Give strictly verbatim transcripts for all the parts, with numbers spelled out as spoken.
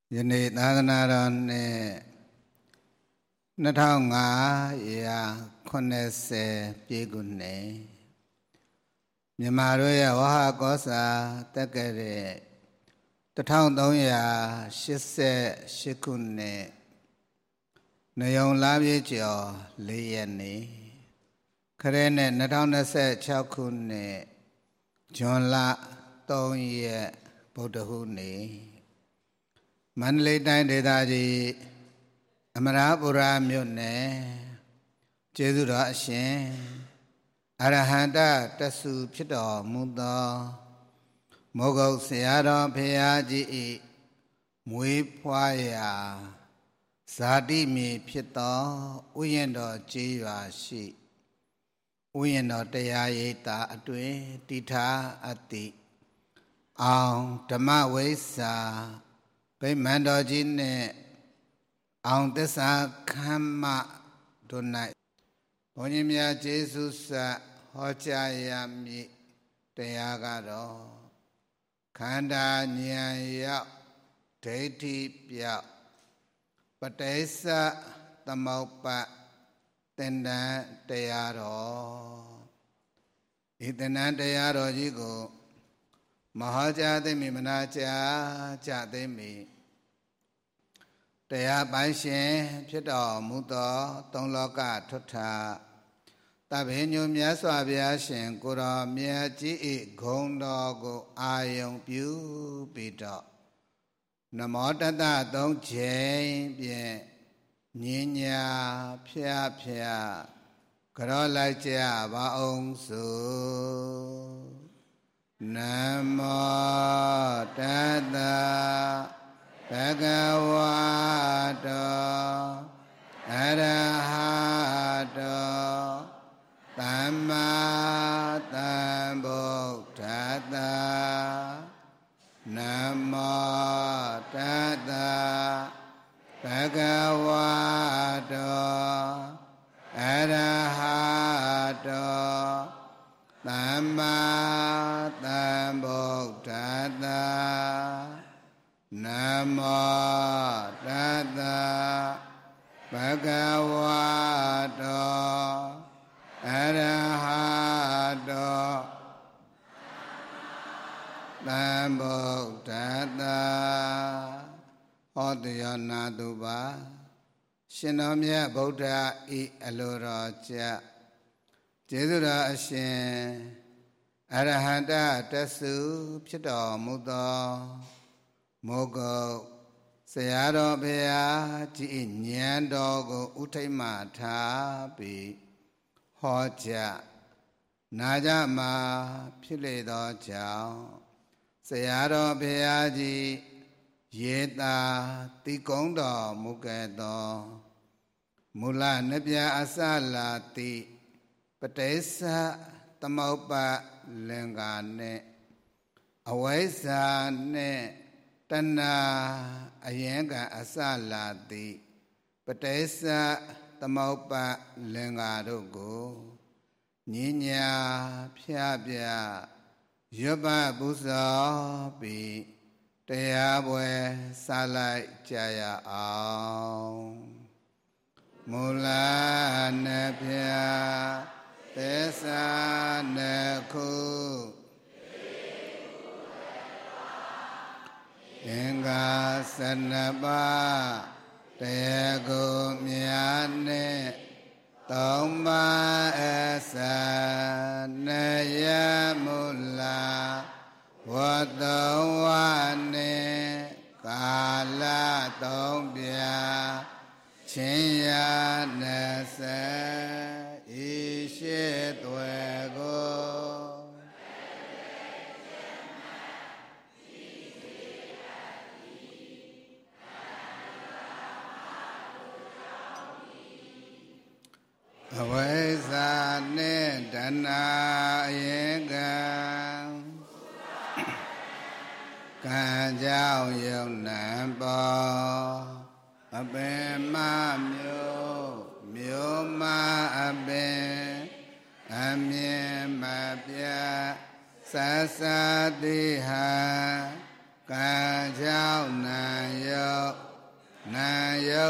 ယနေ့သာသနာတော်နှစ်နှစ်ထောင်ငါးရာခုနှစ်ဆယ်ပြည့်ခုနှစ်မြန်မာတို့ရဲ့ဝဟကောစာတက္ကရာတစ်ထောင်သုံးရာရှစ်ဆယ်ရှစ်ခုနှစ်နယုံလပြည့်ကျော်လေးရက်နေ့ခရစ်နှစ်နှစ်ထောင်နှစ်ဆယ်ခြောက်ခုနှစ်ဇွန်လသုံးရက်ဗုဒ္ဓဟူးနေ့မန္တလေးတိုင်းဒေသကြီးအမရပူရမြို့နယ်ကျေးဇူးတော်အရှင်အရဟန္တတဆူဖြစ်တော်မူသောမောဂုတ်ဆရာတော်ဘုရားကြီး၏မွေးဖွားရာဇာတိမြေဖြစ်သောဥယျာဉ်တော်ကျေးရွာရှိဥယျာဉ်တော်တရားရိပ်သာအတွင်တည်ထားအပ်သည့်အောင်ဓမ္မဝိဇ္ဇာဗိမာန်တော်ကြီးနှင့်အောင်သစ္စာခမ်းမတို့၌ဘုန်းကြီးများကျေးဇူးဆက်ဟောကြားရမည်တရားကတော့ခန္ဓာဉာဏ်ရောက်ဒိဋ္ဌိပြောက်ပဋိစ္စသမုပ္ပါသင်္တန်တရားတော်ဤသင်္တန်တရားတော်ကြီးကိုမဟောကြားသိမိမနာကြားကြသိမိတရားပိုင်ရှင်ဖြစ်တော်မူသောသုံးလောကထွဋ္ဌတဗ္ဗညုမြတ်စွာဘုရားရှင်ကိုယ်တော်မြတ်ကြီး၏ဂုဏ်တော်ကိုအာယုံပြုပြီးတော့နမောတတသုံးချိန်ဖြင့်ညင်ညာဖျားဖျားကြောလိုက်ကြပါအောင်စို့နမောတတဘဂဝတောအရဟတောသမ္မာသမ္ဗုဒ္ဓတ္တနမောတတဘဂဝတောအရဟတောသမ္မာသမ္ဗုဒ္ဓတ္တနမောတတဘဂဝတောအရဟတောသမ္ဗုဒ္ဓတ္တဟောတယောနာတုပါရှင်တော်မြတ်ဗုဒ္ဓဤအလိုတော်ကြကျေးဇူးတော်အရှင်အရဟန္တတဆူဖြစ်တော်မူသောမောဂုတ်ဆရာတော်ဘုရားကြီးဉာဏ်တော်ကိုဥထိတ်မှထားပြီးဟောကြားနာကြမှာဖြစ်လေသောကြောင့်ဆရာတော်ဘုရားကြီးရေတာတိကုံးတော်မူခဲ့သောမူလနှစ်ပြအစလာတိပဋိစ္စသမုပ္ပါလင်္ကာနှင့်အဝိဇ္ဇာနှင့်တဏှာအယံကအစလာတိပဋိစ္စသမုပ္ပါလင်္ကာတို့ကိုညဉ့်ညာဖြားပြရွတ်ပပူဇော်ပြီးတရားပွဲစလိုက်ကြရအောင်မူလနှစ်ပြသစ္စာနှစ်ခုအင်္ဂါဆနပါတရားကိုမြတ်နဲ့သုံးပါးအစနယမူလာဝတ္တဝနေကာလသုံးပြချင်းရနေစဤရှိသွေကိုအဝိဇ္ဇာနှင့်တဏှာအယံကံကံကြောင့်ယုံနံပေါ်အပင်မမျိုးမျိုးမအပင်အမြင်မပြဆဆတိဟံကံကြောင့်နံယုံ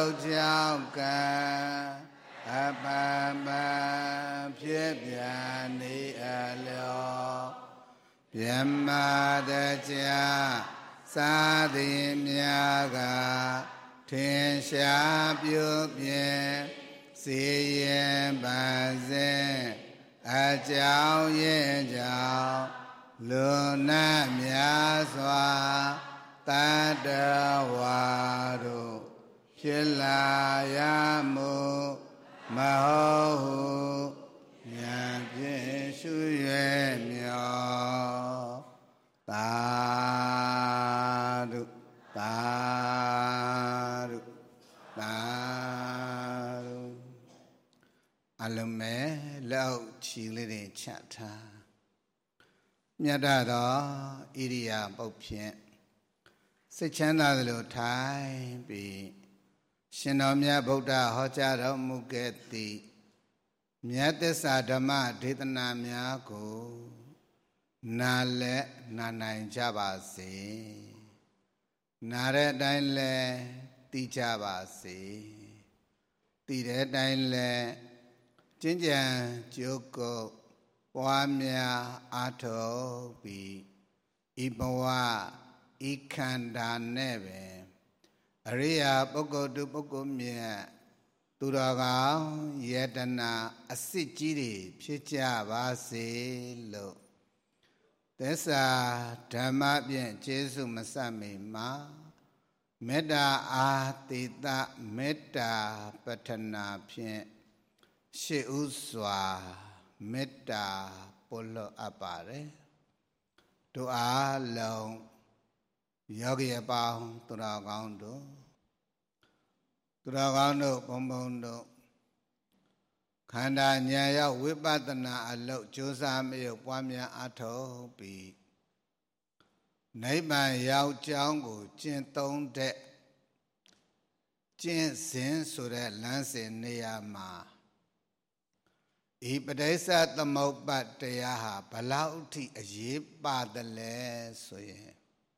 တ်ကြောင့်ကံအပမဖြစ်ပြန်နေအလျောမြမတကြာသာသည်များကထင်ရှားပြုပြင်စီရင်ပါစေအကြောင်းရဲ့ကြောင့်လူနာများစွာတတဝါတို့ဖြစ်လာရမှုမဟုတ်ဟုဉာဏ်ဖြင့်ရှုရွယ်မြော်သာဓုသာဓုသာဓုအလုံးမဲ့လောက်ချီလေးတွေချထားမြတ်သောဣရိယာပုတ်ဖြင့်စိတ်ချမ်းသာသလိုထိုင်ပြီးရှင်တော်မြတ်ဗုဒ္ဓဟောကြားတော်မူခဲ့သည့်မြတ်သစ္စာဓမ္မဒေသနာများကိုနားလဲနားနိုင်ကြပါစေနားတဲ့အတိုင်းလဲသိကြပါစေသိတဲ့အတိုင်းလဲကျင့်ကြံကြိုးကုပ်ပွားများအားထုတ်ပြီးဤဘဝဤခန္ဓာနဲ့ပဲအရိယာပုဂ္ဂိုလ်သူပုဂ္ဂိုလ်မြတ်သူတော်ကောင်းယတနာအစစ်ကြီးတွေဖြစ်ကြပါစေလို့သစ္စာဓမ္မဖြင့်ကျေးဇူးမစမိမှာမေတ္တာအာတိတမေတ္တာပဋ္ဌနာဖြင့်ရှေ့ဥစွာမေတ္တာပို့လို့အပ်ပါတယ်တို့အားလုံးယောဂီအပေါင်းသူတော်ကောင်းတို့သူတော်ကောင်းတို့ဘုံဘုံတို့ခန္ဓာဉာဏ်ရောက်ဝိပဿနာအလုပ်ကြိုးစားမရုပ်ပွားများအထောက်ပြီးနိဗ္ဗာန်ရောက်ကြောင်းကိုကျင့်သုံးတဲ့ကျင့်စဉ်ဆိုတဲ့လမ်းစဉ်နေရာမှာဤပဋိစ္စသမုပ္ပါဒ်တရားဟာဘလောက်ထိအရေးပါတယ်လဲဆိုရင်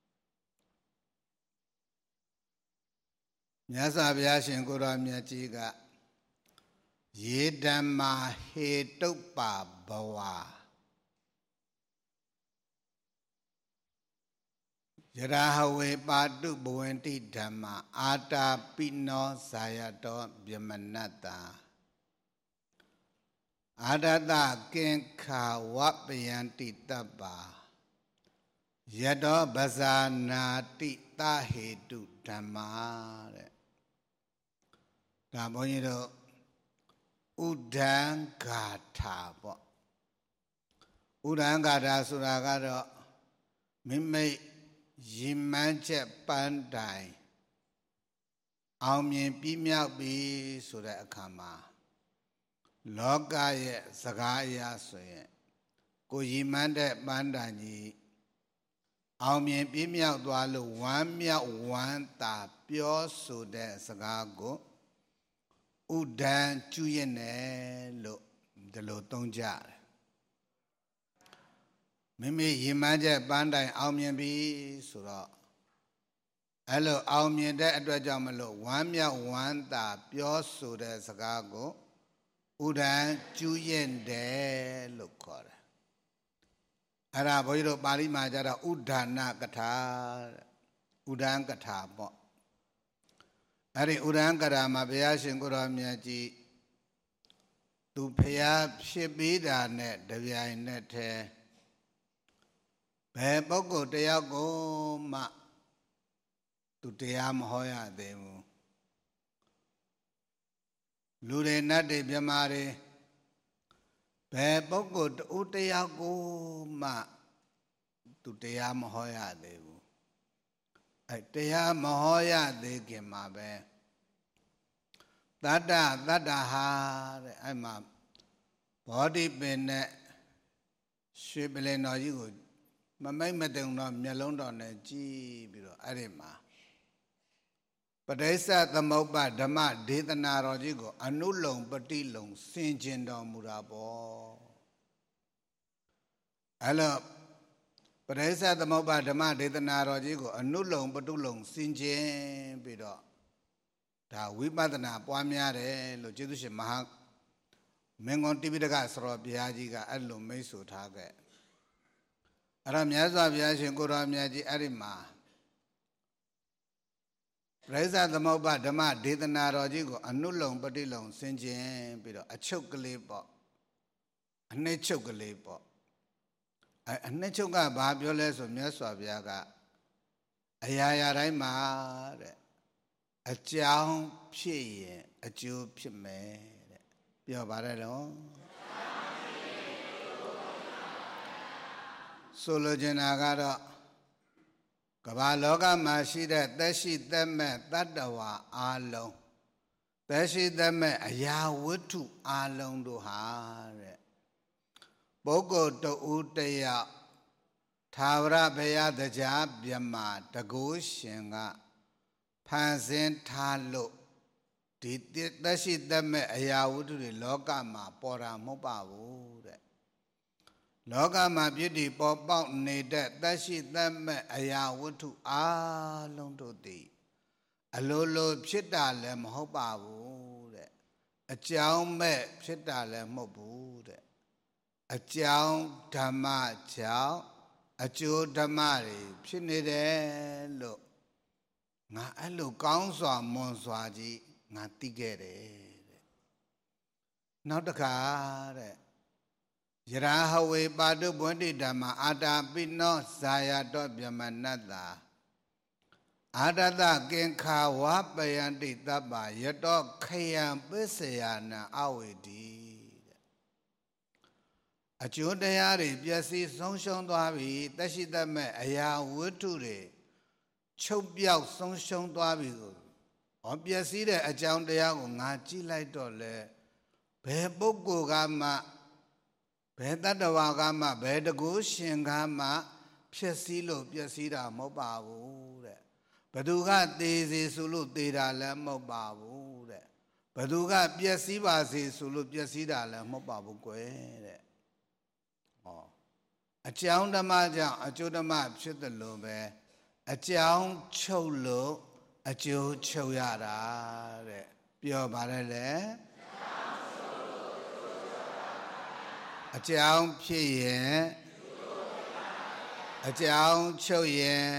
မြတ်စွာဘုရားရှင်ကိုရောမြတ်ကြီးကယေဓမ္မာဟေတုပ္ပါဘဝယရာဟဝေပါတုဘဝန္တိဓမ္မာအာတာပိနောဇာယတောဗျမနတ္တာအာဒတကင်္ခာဝပယန္တိတပ္ပါယတောပဇာနာတိတဟေတုဓမ္မာတဲ့ဒါဘုန်းကြီးတို့ဥဒံဂါထာပေါ့ဥဒံဂါထာဆိုတာကတော့မိမိရည်မှန်းချက်ပန်းတိုင်အောင်မြင်ပြီးမြောက်ပြီဆိုတဲ့အခါမှာလောကရဲ့စကားအရဆိုရင်ကိုရည်မှန်းတဲ့ပန်းတိုင်ကြီးအောင်မြင်ပြီးမြောက်သွားလို့ဝမ်းမြောက်ဝမ်းသာပြောဆိုတဲ့စကားကိုဥဒံကျွရင်တယ်လို့ဒီလိုသုံးကြတယ်မိမိရည်မှန်းချက်ပန်းတိုင်အောင်မြင်ပြီဆိုတော့အဲ့လိုအောင်မြင်တဲ့အတွက်ကြောင့်မလို့ဝမ်းမြောက်ဝမ်းသာပြောဆိုတဲ့စကားကိုဥဒံကျွရင်တယ်လို့ခေါ်တယ်အဲ့ဒါဘုန်းကြီးတို့ပါဠိမှာကျတော့ဥဒ္ဒနာကထာဥဒံကထာပေါ့အဲ့ဒီဥဒံကထာမှာဘုရားရှင်ကိုရောမြတ်ကြီးသူဖျားဖြစ်ပြီးတာနဲ့တပြိုင်နက်တည်းဘယ်ပုဂ္ဂိုလ်တယောက်ကိုမှသူတရားမဟောရသေးဘူးလူတွေနတ်တွေမြမာတွေဘယ်ပုဂ္ဂိုလ်တူတယောက်ကိုမှသူတရားမဟောရသေးဘူးအဲတရားမဟောရသေးခင်မှာပဲတတ္တတတ္တဟာတဲ့အဲ့မှာဘောဓိပင်နဲ့ရွှေပလင်တော်ကြီးကိုမမိတ်မတုံတော့မျက်လုံးတော်နဲ့ကြည့်ပြီးတော့အဲ့ဒီမှာပဋိစ္စသမုပ္ပါဓမ္မဒေသနာတော်ကြီးကိုအနုလုံပฏิလုံဆင်ခြင်တော်မူတာပေါ့အဲ့လိုပဋိစ္စသမုပ္ပါဓမ္မဒေသနာတော်ကြီးကိုအနုလုံပฏิလုံဆင်ခြင်ပြီးတော့ဒါဝိပဿနာပွားများတယ်လို့ကျေးဇူးရှင်မဟာမင်းကွန်တိပိဋကဆရာဘုရားကြီးကအဲ့လိုမိတ်ဆိုထားခဲ့အဲ့တော့မြတ်စွာဘုရားရှင်ကိုရောမြတ်ကြီးအဲ့ဒီမှာပရိစ္ဆသမုပ္ပါဓမ္မဒေသနာတော်ကြီးကိုအနုလုံပฏิလုံဆင်ခြင်ပြီးတော့အချုပ်ကလေးပေါ့အနှစ်ချုပ်ကလေးပေါ့အဲအနှစ်ချုပ်ကဘာပြောလဲဆိုမြတ်စွာဘုရားကအရာရာတိုင်းမှာတဲ့အကြောင်းဖြစ်ရင်အကျိုးဖြစ်မယ်တဲ့ပြောပါတယ်တော့ဆိုလိုချင်တာကတော့ကမ္ဘာလောကမှာရှိတဲ့သက်ရှိသက်မဲ့တတ္တဝါအလုံးသက်ရှိသက်မဲ့အရာဝတ္ထုအလုံးတို့ဟာတဲ့ပုဂ္ဂိုလ်တဦးတယောက်သာဝရဘုရားတရားမြတ်မှာတကုရှင်ကဖန်ဆင်းထားလို့ဒီသက်ရှိသက်မဲ့အရာဝတ္ထုတွေလောကမှာပေါ်တာမဟုတ်ပါဘူးတဲ့လောကမှာပြည့်တည်ပေါ်ပေါက်နေတဲ့သက်ရှိသက်မဲ့အရာဝတ္ထုအလုံးတို့သည်အလိုလိုဖြစ်တာလည်းမဟုတ်ပါဘူးတဲ့အကြောင်းမဲ့ဖြစ်တာလည်းမဟုတ်ဘူးတဲ့အကြောင်းဓမ္မကြောင့်အကျိုးဓမ္မတွေဖြစ်နေတယ်လို့ငါအဲ့လိုကောင်းစွာမွန်စွာကြီးငါသိခဲ့တယ်တဲ့နောက်တစ်ခါတဲ့ယရာဟဝေပါတုဘွန္တိဓမ္မအာတာပိနောဇာယတောဗြဟ္မနတ္တာအာတတကင်္ခာဝပယန္တိတပ္ပယတောခယံပစ္စယနာအဝေတိတဲ့အကျိုးတရားတွေပျက်စီးဆုံးရှုံးသွားပြီသက်ရှိသက်မဲ့အရာဝတ္ထုတွေချုပ်ပြောက်ဆုံးရှုံးသွားပြီကိုဟောပျက်စီးတဲ့အကြောင်းတရားကိုငါကြည့်လိုက်တော့လေဘယ်ပုဂ္ဂိုလ်ကမှဘယ်တတ္တဝါကမှဘယ်တကုရှင်ကမှဖြစ်စည်းလို့ပျက်စီးတာမဟုတ်ပါဘူးတဲ့ဘသူကသေစေဆိုလို့သေတာလည်းမဟုတ်ပါဘူးတဲ့ဘသူကပျက်စီးပါစေဆိုလို့ပျက်စီးတာလည်းမဟုတ်ပါဘူးကွယ်တဲ့ဟောအကြောင်းဓမ္မကြောင့်အကျိုးဓမ္မဖြစ်တယ်လို့ပဲအကြောင်းချုပ်လို့အကျိုးချုပ်ရတာတဲ့ပြောပါတယ်လေအကြောင်းဖြစ်ရင်အကြောင်းချုပ်ရင်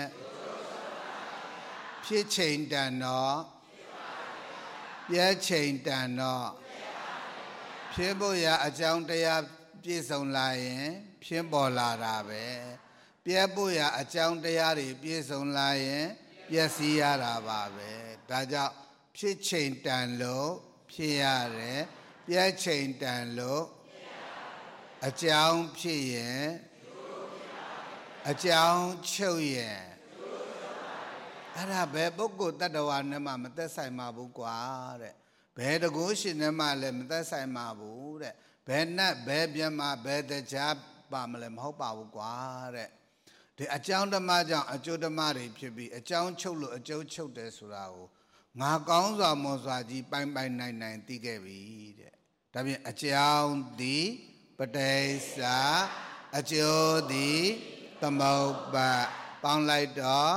ဖြစ်ချိန်တန်တော့ပြည့်ချိန်တန်တော့ဖြစ်ဖို့ရအကြောင်းတရားပြည့်စုံလာရင်ဖြစ်ပေါ်လာတာပဲပြည့်ဖို့ရအကြောင်းတရားတွေပြည့်စုံလာရင်ပျက်စီးရတာပါပဲဒါကြောင့်ဖြစ်ချိန်တန်လို့ဖြစ်ရတယ်ပြည့်ချိန်တန်လို့အကြောင်းဖြစ်ရင်အကြောင်းချုပ်ရင်အဲ့ဒါဘယ်ပုဂ္ဂိုလ်တ attva နဲ့မှမသက်ဆိုင်ပါဘူးကွာတဲ့ဘယ်တကုရှင်နဲ့မှလည်းမသက်ဆိုင်ပါဘူးတဲ့ဘယ်နဲ့ဘယ်ပြမဘယ်တရားပါမလဲမဟုတ်ပါဘူးကွာတဲ့ဒီအကြောင်းဓမ္မကြောင့်အကျိုးဓမ္မတွေဖြစ်ပြီးအကြောင်းချုပ်လို့အကျိုးချုပ်တယ်ဆိုတာကိုငါကောင်းစွာမွန်စွာကြီးပိုင်ပိုင်နိုင်နိုင်သိခဲ့ပြီတဲ့ဒါဖြင့်အကြောင်းသည်ပတိစ္ဆာအကျိုးသည်သမုပ္ပါပေါင်းလိုက်တော့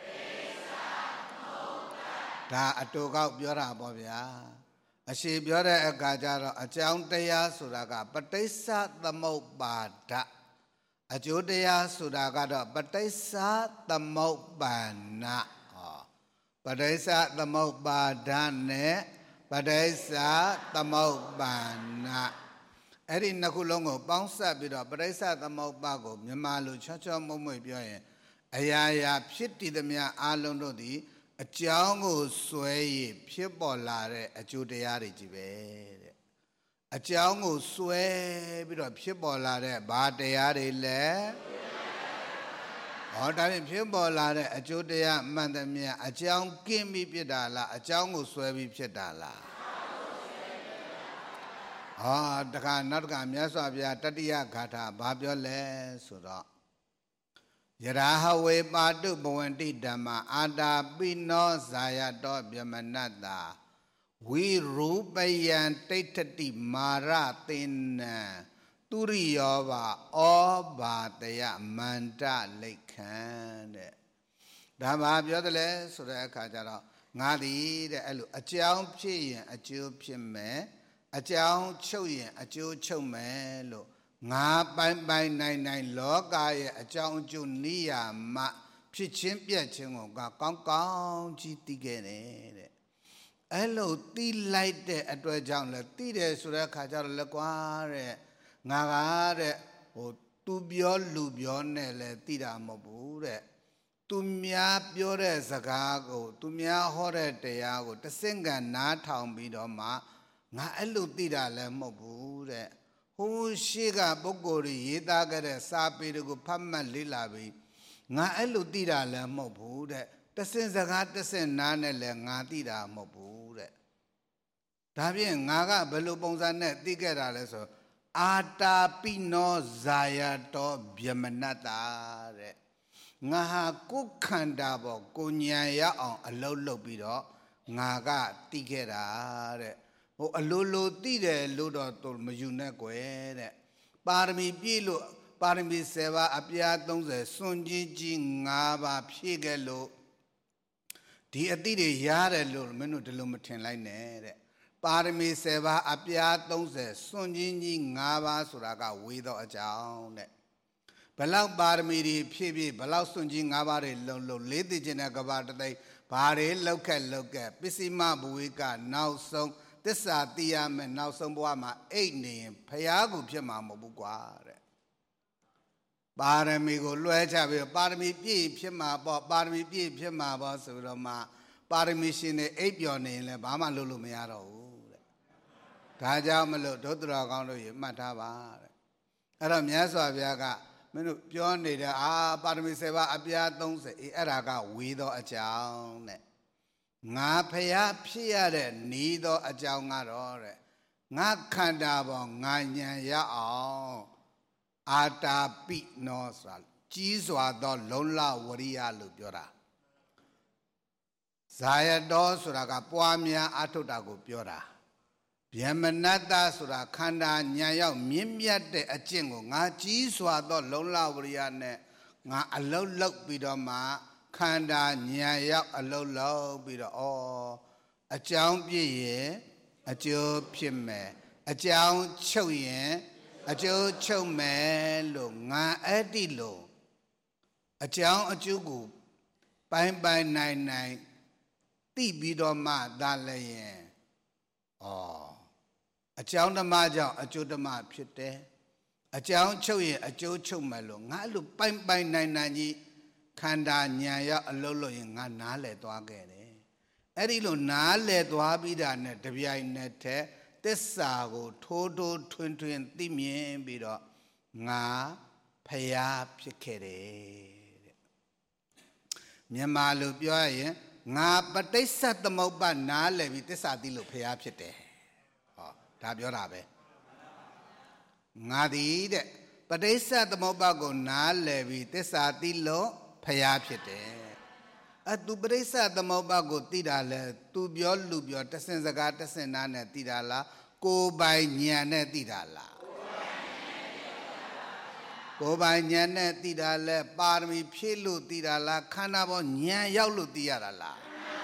ဒါအတူကောက်ပြောတာပေါ့ဗျာအရှိပြောတဲ့အခါကျတော့အကြောင်းတရားဆိုတာကပတိစ္ဆသမုပ္ပါဒအကျိုးတရားဆိုတာကတော့ပတိစ္ဆသမုပ္ပါဏဟောပတိစ္ဆသမုပ္ပါဒနဲ့ပတိစ္ဆသမုပ္ပါဏအဲ့ဒီနှစ်ခုလုံးကိုပေါင်းစပ်ပြီးတော့ပရိစ္ဆသမုပ္ပါကိုမြန်မာလိုချောချောမွေ့မွေ့ပြောရင်အရာရာဖြစ်တည်သမျှအလုံးတို့သည်အကြောင်းကိုဆွဲရဖြစ်ပေါ်လာတဲ့အကျိုးတရားတွေကြီးပဲတဲ့အကြောင်းကိုဆွဲပြီးတော့ဖြစ်ပေါ်လာတဲ့ဘာတရားတွေလဲဟောဒါဖြင့်ဖြစ်ပေါ်လာတဲ့အကျိုးတရားမှန်သမျှအကြောင်းကင်းပြီးဖြစ်တာလားအကြောင်းကိုဆွဲပြီးဖြစ်တာလားဟောတခါနောက်တခါမြတ်စွာဘုရားတတိယဂါထာဘာပြောလဲဆိုတော့ယရာဟဝေပါတုဘဝန္တိဓမ္မအာတာပိနောဇာယတောဗြဟ္မနတ္တာဝိရူပယံတိဋ္ဌတိမာရသေနံသူရိယောဘာဩဘာတယမန္တလိတ်ခံတဲ့ဒါဘာပြောတယ်လဲဆိုတဲ့အခါကျတော့ငါသည်တဲ့အဲ့လိုအကြောင်းဖြစ်ရင်အကျိုးဖြစ်မယ်အကြောင်းချုပ်ရင်အကျိုးချုပ်မယ်လို့ငါပိုင်ပိုင်နိုင်နိုင်လောကရဲ့အကြောင်းအကျိုးနိယာမဖြစ်ချင်းပြက်ချင်းကိုကကောင်းကောင်းကြီးသိခဲ့တယ်တဲ့အဲ့လိုသိလိုက်တဲ့အတွက်ကြောင့်လဲသိတယ်ဆိုတဲ့အခါကျတော့လဲကွာတဲ့ငါကတဲ့ဟိုသူပြောလူပြောနဲ့လဲသိတာမဟုတ်ဘူးတဲ့သူများပြောတဲ့စကားကိုသူများဟောတဲ့တရားကိုတဆင့်ကနားထောင်ပြီးတော့မှငါအဲ့လိုသိတာလည်းမဟုတ်ဘူးတဲ့ဟိုရှိကပုဂ္ဂိုလ်တွေရေးသားခဲ့တဲ့စာပေတွေကိုဖတ်မှတ်လေ့လာပြီးငါအဲ့လိုသိတာလည်းမဟုတ်ဘူးတဲ့တဆင့်စကားတဆင့်နားနဲ့လည်းငါသိတာမဟုတ်ဘူးတဲ့ဒါဖြင့်ငါကဘယ်လိုပုံစံနဲ့သိခဲ့တာလဲဆိုအာတာပိနောဇာယတောဗျမနတ္တာတဲ့ငါဟာကိုယ်ခန္ဓာပေါ်ကိုဉာဏ်ရအောင်အလုံးလုပ်ပြီးတော့ငါကသိခဲ့တာတဲ့ဟိုအလိုလိုသိတယ်လို့တော့သူမယူနဲ့ကွယ်တဲ့ပါရမီပြည့်လို့ပါရမီဆယ်ပါးအပြားသုံးဆယ်စွန့်ကြီးကြီး၅ပါးဖြည့်ခဲ့လို့ဒီအတိတွေရတယ်လို့မင်းတို့ဒီလိုမထင်လိုက်နဲ့တဲ့ပါရမီဆယ်ပါးအပြားသုံးဆယ်စွန့်ကြီးကြီး၅ပါးဆိုတာကဝေသောအကြောင်းတဲ့ဘလောက်ပါရမီတွေဖြည့်ဖြည့်ဘလောက်စွန့်ကြီး၅ပါးတွေလုံလုံလေးသိခြင်းတဲ့ကဘာတသိဘာတွေလောက်ခက်လောက်ခက်ပစ္စည်းမဘဝေကနောက်ဆုံးသစ္စာသိရမယ်နောက်ဆုံးဘဝမှာအိတ်နေရင်ဖျားကိုဖြစ်မှာမဟုတ်ဘူးကွာတဲ့ပါရမီကိုလွှဲချပြီးပါရမီပြည့်ဖြစ်မှာပေါ့ပါရမီပြည့်ဖြစ်မှာပေါ့ဆိုတော့မှပါရမီရှင်တွေအိတ်ပျော်နေရင်လည်းဘာမှလုပ်လို့မရတော့ဘူးတဲ့ဒါကြောင့်မလို့ဒုသရကောင်းတို့ရေမှတ်ထားပါတဲ့အဲ့တော့မြတ်စွာဘုရားကမင်းတို့ပြောနေတဲ့အာပါရမီဆယ်ပါးအပြားသုံးဆယ်အေးအဲ့ဒါကဝေသောအကြောင်းတဲ့ငါဖျားဖြစ်ရတဲ့နီးသောအကြောင်းကတော့တဲ့ငါခန္ဓာပေါ်ငါဉာဏ်ရအောင်အာတာပိနောဆိုတာကြီးစွာသောလုံလဝရိယလို့ပြောတာဇာယတောဆိုတာကပွားများအထုတ်တာကိုပြောတာဗျမနတ္တဆိုတာခန္ဓာဉာဏ်ရောက်မြင့်မြတ်တဲ့အကျင့်ကိုငါကြီးစွာသောလုံလဝရိယနဲ့ငါအလုံးလောက်ပြီးတော့မှခန္ဓာဉာဏ်ရောက်အလုံးလောက်ပြီးတော့ဩအကြောင်းပြည့်ရင်အကျိုးဖြစ်မယ်အကြောင်းချုပ်ရင်အကျိုးချုပ်မယ်လို့ငါအဲ့ဒီလို့အကြောင်းအကျိုးကိုပိုင်းပိုင်းနိုင်နိုင်သိပြီးတော့မှသာလည်းရင်ဩအကြောင်းဓမ္မကြောင့်အကျိုးဓမ္မဖြစ်တယ်အကြောင်းချုပ်ရင်အကျိုးချုပ်မယ်လို့ငါအဲ့လိုပိုင်းပိုင်းနိုင်နိုင်ကြီးခန္ဓာဉာဏ်ရောက်အလုံးလို့ရင်ငါနားလည်သွားခဲ့တယ်အဲ့ဒီလိုနားလည်သွားပြီးတာနဲ့တပြိုင်နက်တည်းသစ္စာကိုထိုးထိုးထွင်းထွင်းသိမြင်ပြီးတော့ငါဖယားဖြစ်ခဲ့တယ်တဲ့မြန်မာလိုပြောရရင်ငါပဋိစ္စသမုပ္ပါနားလည်ပြီးသစ္စာသိလို့ဖယားဖြစ်တယ်ဟောဒါပြောတာပဲငါသည်တဲ့ပဋိစ္စသမုပ္ပါကိုနားလည်ပြီးသစ္စာသိလို့ဖယားဖြစ်တယ်အတူပရိစ္ဆသမုပ္ပါကိုသိတာလဲသူပြောလူပြောတဆင်စကားတဆင်နာနဲ့သိတာလားကိုယ်ပိုင်ဉာဏ်နဲ့သိတာလားကိုယ်ပိုင်ဉာဏ်နဲ့သိတာလဲပါရမီဖြည့်လို့သိတာလားခန္ဓာပေါ်ဉာဏ်ရောက်လို့သိရတာလား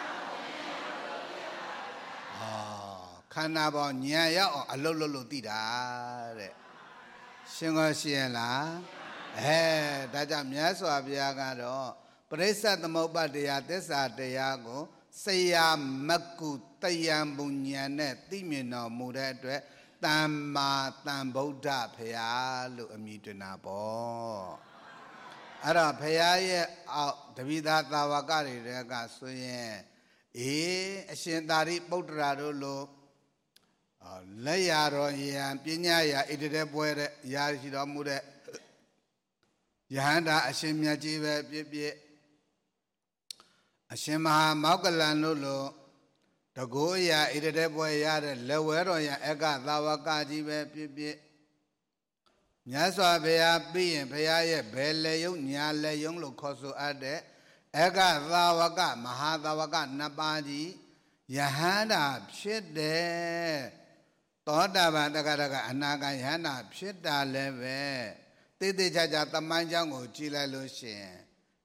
ဟောခန္ဓာပေါ်ဉာဏ်ရောက်အောင်အလုပ်လုပ်လို့သိတာတဲ့ရှင်းကောရှင်းလားအဲဒါကြောင့်မြတ်စွာဘုရားကတော့ပရိစ္ဆသမုပ္ပါတရားသစ္စာတရားကိုဆရာမကုတယံပုညံနဲ့သိမြင်တော်မူတဲ့အတွက်တမ္မာတန်ဗုဒ္ဓဘုရားလို့အမည်တွင်တာပေါ့အဲ့တော့ဘုရားရဲ့အောက်တပိသာသာဝကတွေကဆိုရင်အေးအရှင်သာရိပုတ္တရာတို့လို့လက်ရတော်ယံပညာရာဣတတဲ့ပွဲတဲ့ရာရှိတော်မူတဲ့ယဟန္တာအရှင်မြတ်ကြီးပဲပြည့်ပြည့်အရှင်မဟာမောက္ကလန်တို့လိုတကိုးရာဣတတဲ့ပွဲရတဲ့လက်ဝဲတော်ယံအကသာဝကကြီးပဲပြည့်ပြည့်မြတ်စွာဘုရားပြီးရင်ဘုရားရဲ့ဘယ်လေယုံညာလေယုံလို့ခေါ်ဆိုအပ်တဲ့အကသာဝကမဟာသာဝကနှစ်ပါးကြီးယဟန္တာဖြစ်တယ်သောတာပန်တက္ကရာကအနာဂတ်ယဟန္တာဖြစ်တာလည်းပဲတိတိကျကျသမိုင်းကြောင်းကိုကြည်လိုက်လို့ရှိရင်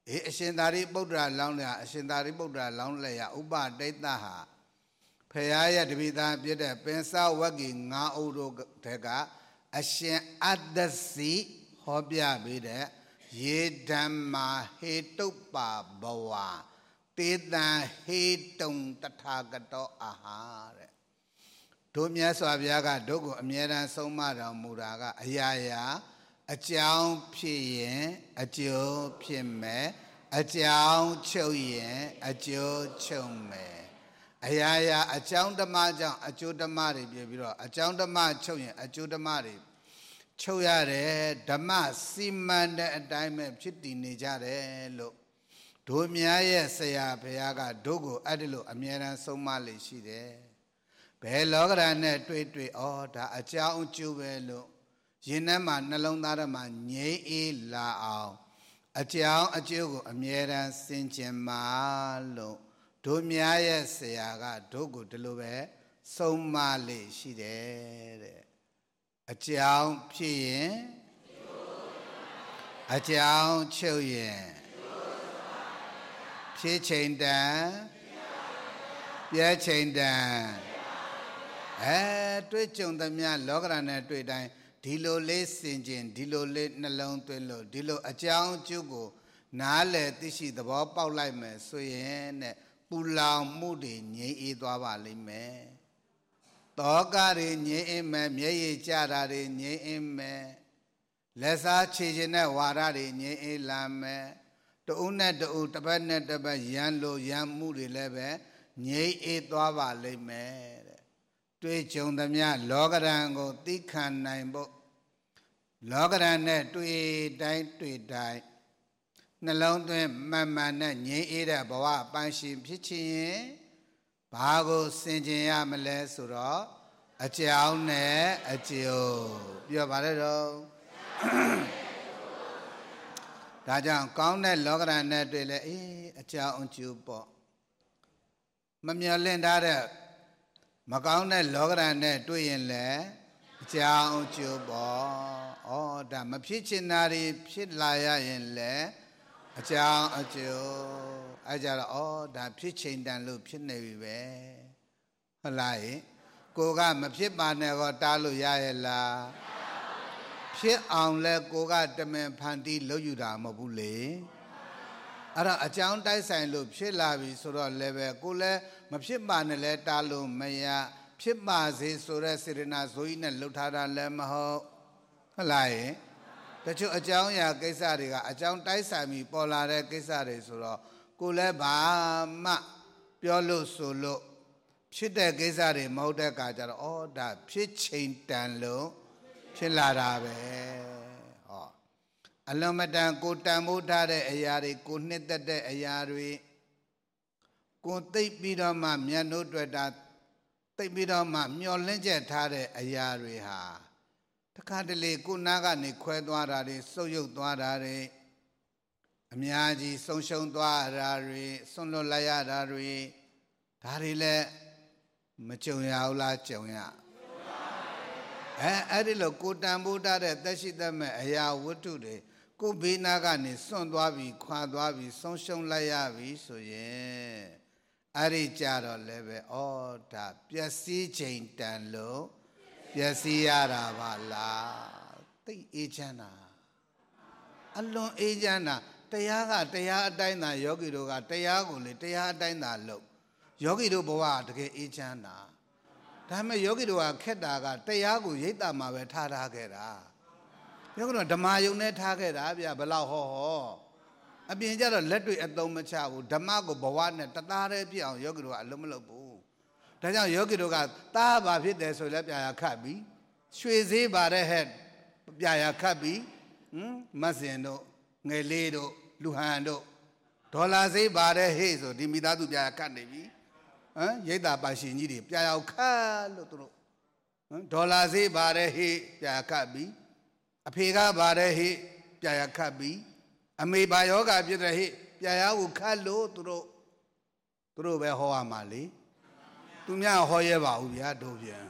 အရှင်သာရိပုတ္တရာလောင်းတဲ့အရှင်သာရိပုတ္တရာလောင်းလည်းရဥပဒိတ္တဟာဖရာရဲ့တပိသားပြတဲ့ပင်စဝဂ္ဂီငါးအုပ်တို့တက်ကအရှင်အတ္တစီဟောပြပေးတဲ့ယေဓမ္မာဟေတုပ္ပါဘဝတေတံဟေတုံတထာဂတောအာဟာတဲ့တို့မြတ်စွာဘုရားကတို့ကိုအမြဲတမ်းဆုံးမတော်မူတာကအရာရာအကြောင်းဖြစ်ရင်အကျိုးဖြစ်မယ်အကြောင်းချုပ်ရင်အကျိုးချုပ်မယ်အရာရာအကြောင်းဓမ္မကြောင့်အကျိုးဓမ္မတွေပြပြီးတော့အကြောင်းဓမ္မချုပ်ရင်အကျိုးဓမ္မတွေချုပ်ရတယ်ဓမ္မစီမံတဲ့အတိုင်းပဲဖြစ်တည်နေကြတယ်လို့တို့များရဲ့ဆရာဘုရားကတို့ကိုအဲ့ဒီလိုအမြဲတမ်းဆုံးမလေးရှိတယ်ဘယ်လောကဓာတ်နဲ့တွေ့တွေ့ဩဒါအကြောင်းအကျိုးပဲလို့ရင်ထဲမှာနှလုံးသားထဲမှာငြိမ်းအေးလာအောင်အကြောင်းအကျိုးကိုအမြဲတမ်းစင်ကြင်ပါလို့တို့များရဲ့ဆရာကတို့ကိုဒီလိုပဲဆုံးမလေးရှိတယ်တဲ့အကြောင်းဖြစ်ရင်အကြောင်းချုပ်ရင်ဖြစ်ချိန်တန်ပြဲချိန်တန်အဲတွေ့ကြုံသမျှလောကရဏနဲ့တွေ့တိုင်းဒီလိုလေးစင်ကျင်ဒီလိုလေးနှလုံးသွင်းလို့ဒီလိုအကြောင်းအကျိုးကိုနားလည်သိရှိသဘောပေါက်လိုက်မယ်ဆိုရင်တဲ့ပူလောင်မှုတွေငြိမ်းအေးသွားပါလိမ့်မယ်တောကတွေငြိမ်းအေးမယ်မျက်ရည်ကျတာတွေငြိမ်းအေးမယ်လက်စားခြေခြင်းနဲ့ဝါဒတွေငြိမ်းအေးလာမယ်တူနဲ့တူတစ်ပတ်နဲ့တစ်ပတ်ရန်လို့ရန်မှုတွေလည်းပဲငြိမ်းအေးသွားပါလိမ့်မယ်တဲ့တွေ့ကြုံသမျှလောကရန်ကိုသိခံနိုင်ဖို့လောကရန်နဲ့တွေ့တိုင်းတွေ့တိုင်းနှလုံးသွင်းမှန်မှန်နဲ့ငြိမ်းအေးတဲ့ဘဝပန်းရှင်ဖြစ်ခြင်းရင်ဘာကိုစင်ကြင်ရမလဲဆိုတော့အကြောင်းနဲ့အကျိုးပြောပါလေတော့ဒါကြောင့်ကောင်းတဲ့လောကရန်နဲ့တွေ့လဲအေးအကြောင်းအကျိုးပေါ့မမျှော်လင့်ထားတဲ့မကောင်းတဲ့လောကရန်နဲ့တွေ့ရင်လည်းအကြောင်းအကျိုးပေါ့ဩဒါမဖြစ်ချင်တာတွေဖြစ်လာရရင်လည်းအကြောင်းအကျိုးအဲကြတော့ဩဒါဖြစ်ချိန်တန်လို့ဖြစ်နေပြီပဲဟုတ်လားကိုကမဖြစ်ပါနဲ့တော့တားလို့ရရဲ့လားဖြစ်အောင်လဲကိုကတမင်ဖန်တီးလုပ်ယူတာမဟုတ်ဘူးလေအဲ့တော့အကြောင်းတိုက်ဆိုင်လို့ဖြစ်လာပြီဆိုတော့လည်းပဲကိုလည်းမဖြစ်ပါနဲ့လဲတားလို့မရဖြစ်ပါစေဆိုတဲ့စေရနာဇိုးကြီးနဲ့လှုပ်ထားတာလည်းမဟုတ်ဟုတ်လားတချို့အကြောင်းအရာကိစ္စတွေကအကြောင်းတိုက်ဆိုင်ပြီးပေါ်လာတဲ့ကိစ္စတွေဆိုတော့ကိုလည်းဘာမှပြောလို့ဆိုလို့ဖြစ်တဲ့ကိစ္စတွေမဟုတ်တဲ့အခါကျတော့ဩဒါဖြစ်ချိန်တန်လို့ဖြစ်လာတာပဲဟောအလုံးမတန်ကိုတန်မိုးထားတဲ့အရာတွေကိုနှစ်သက်တဲ့အရာတွေကိုသိပ်ပြီးတော့မှမျက်နှုတ်တွေ့တာသိပ်ပြီးတော့မှမျောလင့်ချက်ထားတဲ့အရာတွေဟာတခါတလေကိုနားကနေခွဲသွားတာတွေစုပ်ယုပ်သွားတာတွေအများကြီးဆုံးရှုံးသွားတာတွေဆွန့်လွတ်လိုက်ရတာတွေဒါတွေလည်းမကြုံရဘူးလားကြုံရအဲအဲ့ဒီလိုကိုတန်ဖိုးထားတဲ့သက်ရှိသက်မဲ့အရာဝတ္ထုတွေကိုဘေးနာကနေစွန့်သွားပြီးခွာသွားပြီးဆုံးရှုံးလိုက်ရပြီဆိုရင်အဲ့ဒီကြတော့လည်းပဲဩဒါပျက်စီးချိန်တန်လို့ပျက်စီးရတာပါလားသိအေးချမ်းတာအလွန်အေးချမ်းတာတရားကတရားအတိုင်းသာယောဂီတို့ကတရားကိုလေတရားအတိုင်းသာလုပ်ယောဂီတို့ဘဝတကယ်အေးချမ်းတာဒါပေမဲ့ယောဂီတို့ကခက်တာကတရားကိုရိပ်တာမှာပဲထားထားခဲ့တာယောဂီတို့ဓမ္မယုံနဲ့ထားခဲ့တာဗျဘလောက်ဟောဟောအပြင်ကျတော့လက်တွေ့အသုံးမချဘူးဓမ္မကိုဘဝနဲ့တသားတည်းပြအောင်ယောဂီတို့ကအလုံးမလုပ်ဘူးဒါကြောင့်ယောဂီတို့ကသားဘာဖြစ်တယ်ဆိုလဲပြာရခတ်ပြီးရွှေဈေးပါတဲ့ဟဲ့ပြာရခတ်ပြီးဟမ်မတ်စင်တို့ငယ်လေးတို့လူဟန်တို့ဒေါ်လာဈေးပါတဲ့ဟေ့ဆိုဒီမိသားစုပြာရခတ်နေပြီဟမ်ရိတ်တာပါရှင်ကြီးတွေပြာရောက်ခတ်လို့သူတို့ဟမ်ဒေါ်လာဈေးပါတဲ့ဟေ့ပြာခတ်ပြီးအဖေကပါတဲ့ဟေ့ပြာရခတ်ပြီးအမေဘာယောဂဖြစ်တဲ့ဟေ့ပြာရကိုခတ်လို့သူတို့သူတို့ပဲဟောရမှာလေသူများဟောရဲပါဘူးဗျာတို့ပြန်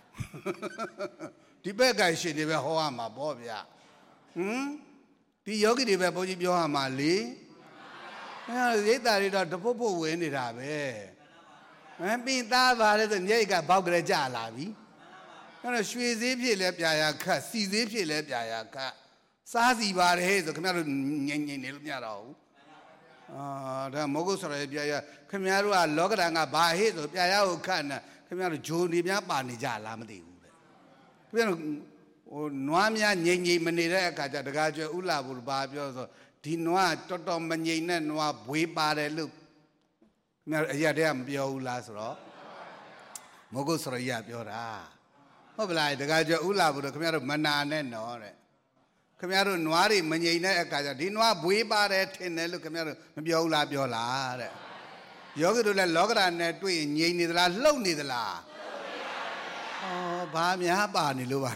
ဒီဘက်ကရှင်တွေပဲဟောရမှာပေါ့ဗျာဟမ်ဒီယောဂီတွေပဲဘုန်းကြီးပြောရမှာလေဟရိတ်တာတွေတော့တပုတ်ပုတ်ဝင်နေတာပဲဟမ်ပင်သားပါလေဆိုမြိတ်ကဘောက်ကလေးကြလာပြီအဲ့တော့ရွှေစည်းဖြစ်လဲပြာရခတ်စီစည်းဖြစ်လဲပြာရခတ်စားစီပါတယ်ဆိုခင်ဗျားတို့ငိမ့်ငိမ့်နေလို့မရတော့ဘူးအာဒါမဟုတ်ဆိုရပြာရခင်ဗျားတို့ကလောကဓာတ်ကဘာဟဲ့ဆိုပြာရကိုခတ်နေခင်ဗျားတို့ဂျိုနေများပါနေကြလားမသိဘူးလေခင်ဗျားတို့ဟိုနွားများငိမ့်ငိမ့်မနေတဲ့အခါကျတကားကျွဲဥလာဘူးဘာပြောဆိုဒီနွားတော်တော်မငိမ့်နဲ့နွားဘွေးပါတယ်လို့ခင်ဗျားတို့အရာတည်းကမပြောဘူးလားဆိုတော့မဟုတ်ဆိုရရပြောတာဟုတ်ပလားတကားကျွဲဥလာဘူးတော့ခင်ဗျားတို့မနာနဲ့နော်တဲ့ခင်ဗျားတို့နွားတွေမငိမ့်တဲ့အခါကျဒီနွားဘွေးပါတယ်ထင်တယ်လို့ခင်ဗျားတို့မပြောဘူးလားပြောလားတဲ့ယောဂီတို့လည်းလောကဓာတ်နဲ့တွေ့ရင်ငြိမ်နေသလားလှုပ်နေသလားဩဘာများပါနေလို့ပါ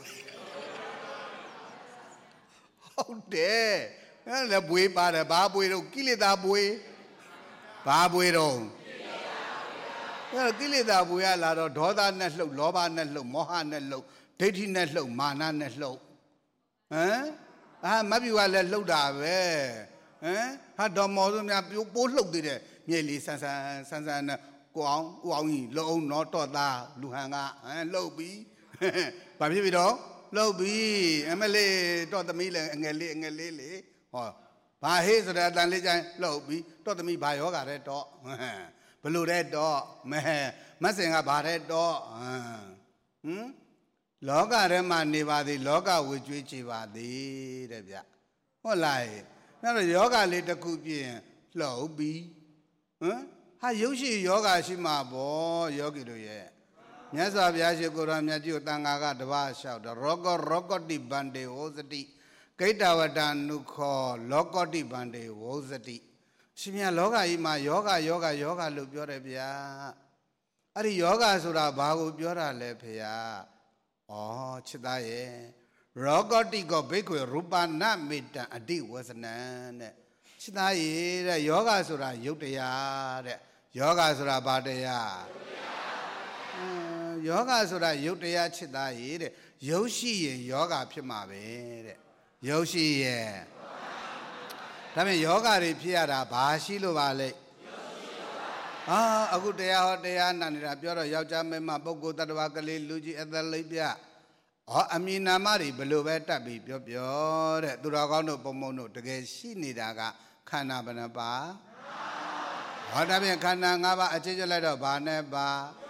ဟုတ်တယ်အဲ့လည်းဘွေးပါတယ်ဘာဘွေးတော့ကိလေသာဘွေးဘာဘွေးတော့အဲ့ကိလေသာဘွေးရလာတော့ဒေါသနဲ့လှုပ်လောဘနဲ့လှုပ်မောဟနဲ့လှုပ်ဒိဋ္ဌိနဲ့လှုပ်မာနနဲ့လှုပ်ဟမ်အာမပြူကလည်းလှုပ်တာပဲဟမ်ဟာတော်မော်ဆိုများပိုးလှုပ်သေးတယ်မြေလီဆန်းဆန်းဆန်းဆန်းနဲ့ကိုအောင်ကိုအောင်ကြီးလှုပ်အောင်တော့တော့သားလူဟန်ကဟမ်လှုပ်ပြီးဘာဖြစ်ပြီတော့လှုပ်ပြီးအမလေးတော့သမီးလည်းအငယ်လေးအငယ်လေးလေဟောဘာဟေးဆိုတဲ့အတန်လေးချိုင်းလှုပ်ပြီးတော့သမီးဘာယောဂါတဲ့တော့ဘလို့တဲ့တော့မဲမဆင်ကဘာတဲ့တော့ဟမ်လောကထဲမှာနေပါသည်လောကဝေကျွေးချေပါသည်တဲ့ဗျဟုတ်လားအဲ့တော့ယောဂလေးတစ်ခုပြင်းလှုပ်ပြီးဟမ်ဟာရုပ်ရှိယောဂရှိမှာပေါ့ယောဂီတို့ရဲ့မြတ်စွာဘုရားရှင်ကိုယ်တော်မြတ်ကြီးကိုတန်ခါကတပါးလျှောက်တော့ရောကောရောကောတိဗန္တေဝဇတိဂိတဝတ္တနုခောလောကောတိဗန္တေဝဇတိရှင်မြတ်လောကကြီးမှာယောဂယောဂယောဂလို့ပြောတယ်ဗျာအဲ့ဒီယောဂဆိုတာဘာကိုပြောတာလဲဖေဟာဩချစ်သားရဲ့ရောကောတိကောဘိက္ခွေရူပနာမေတ္တအတိဝဇနံတဲ့ချစ်သားရဲ့တဲ့ယောဂဆိုတာယုတ်တရားတဲ့ယောဂဆိုတာဘာတရားယောဂဆိုတာယုတ်တရားချစ်သားရဲ့တဲ့ယုတ်ရှိရင်ယောဂဖြစ်မှာပဲတဲ့ယုတ်ရှိရင်ဒါပေမဲ့ယောဂတွေဖြစ်ရတာဘာရှိလို့ပါလဲဟာအခုတရားဟောတရားနာနေတာပြောတော့ယောက်ျားမင်းမပုဂ္ဂိုလ်တ attva ကလေးလူကြီးအသက်လိပ်ပြဟောအမည်နာမတွေဘလို့ပဲတတ်ပြီးပြောပြောတဲ့သူတော်ကောင်းတို့ပုံမုံတို့တကယ်ရှိနေတာကခန္ဓာဘယ်နှပါဟောဒါဖြင့်ခန္ဓာ၅ပါးအခြေကျလိုက်တော့ဘာနဲ့ပါ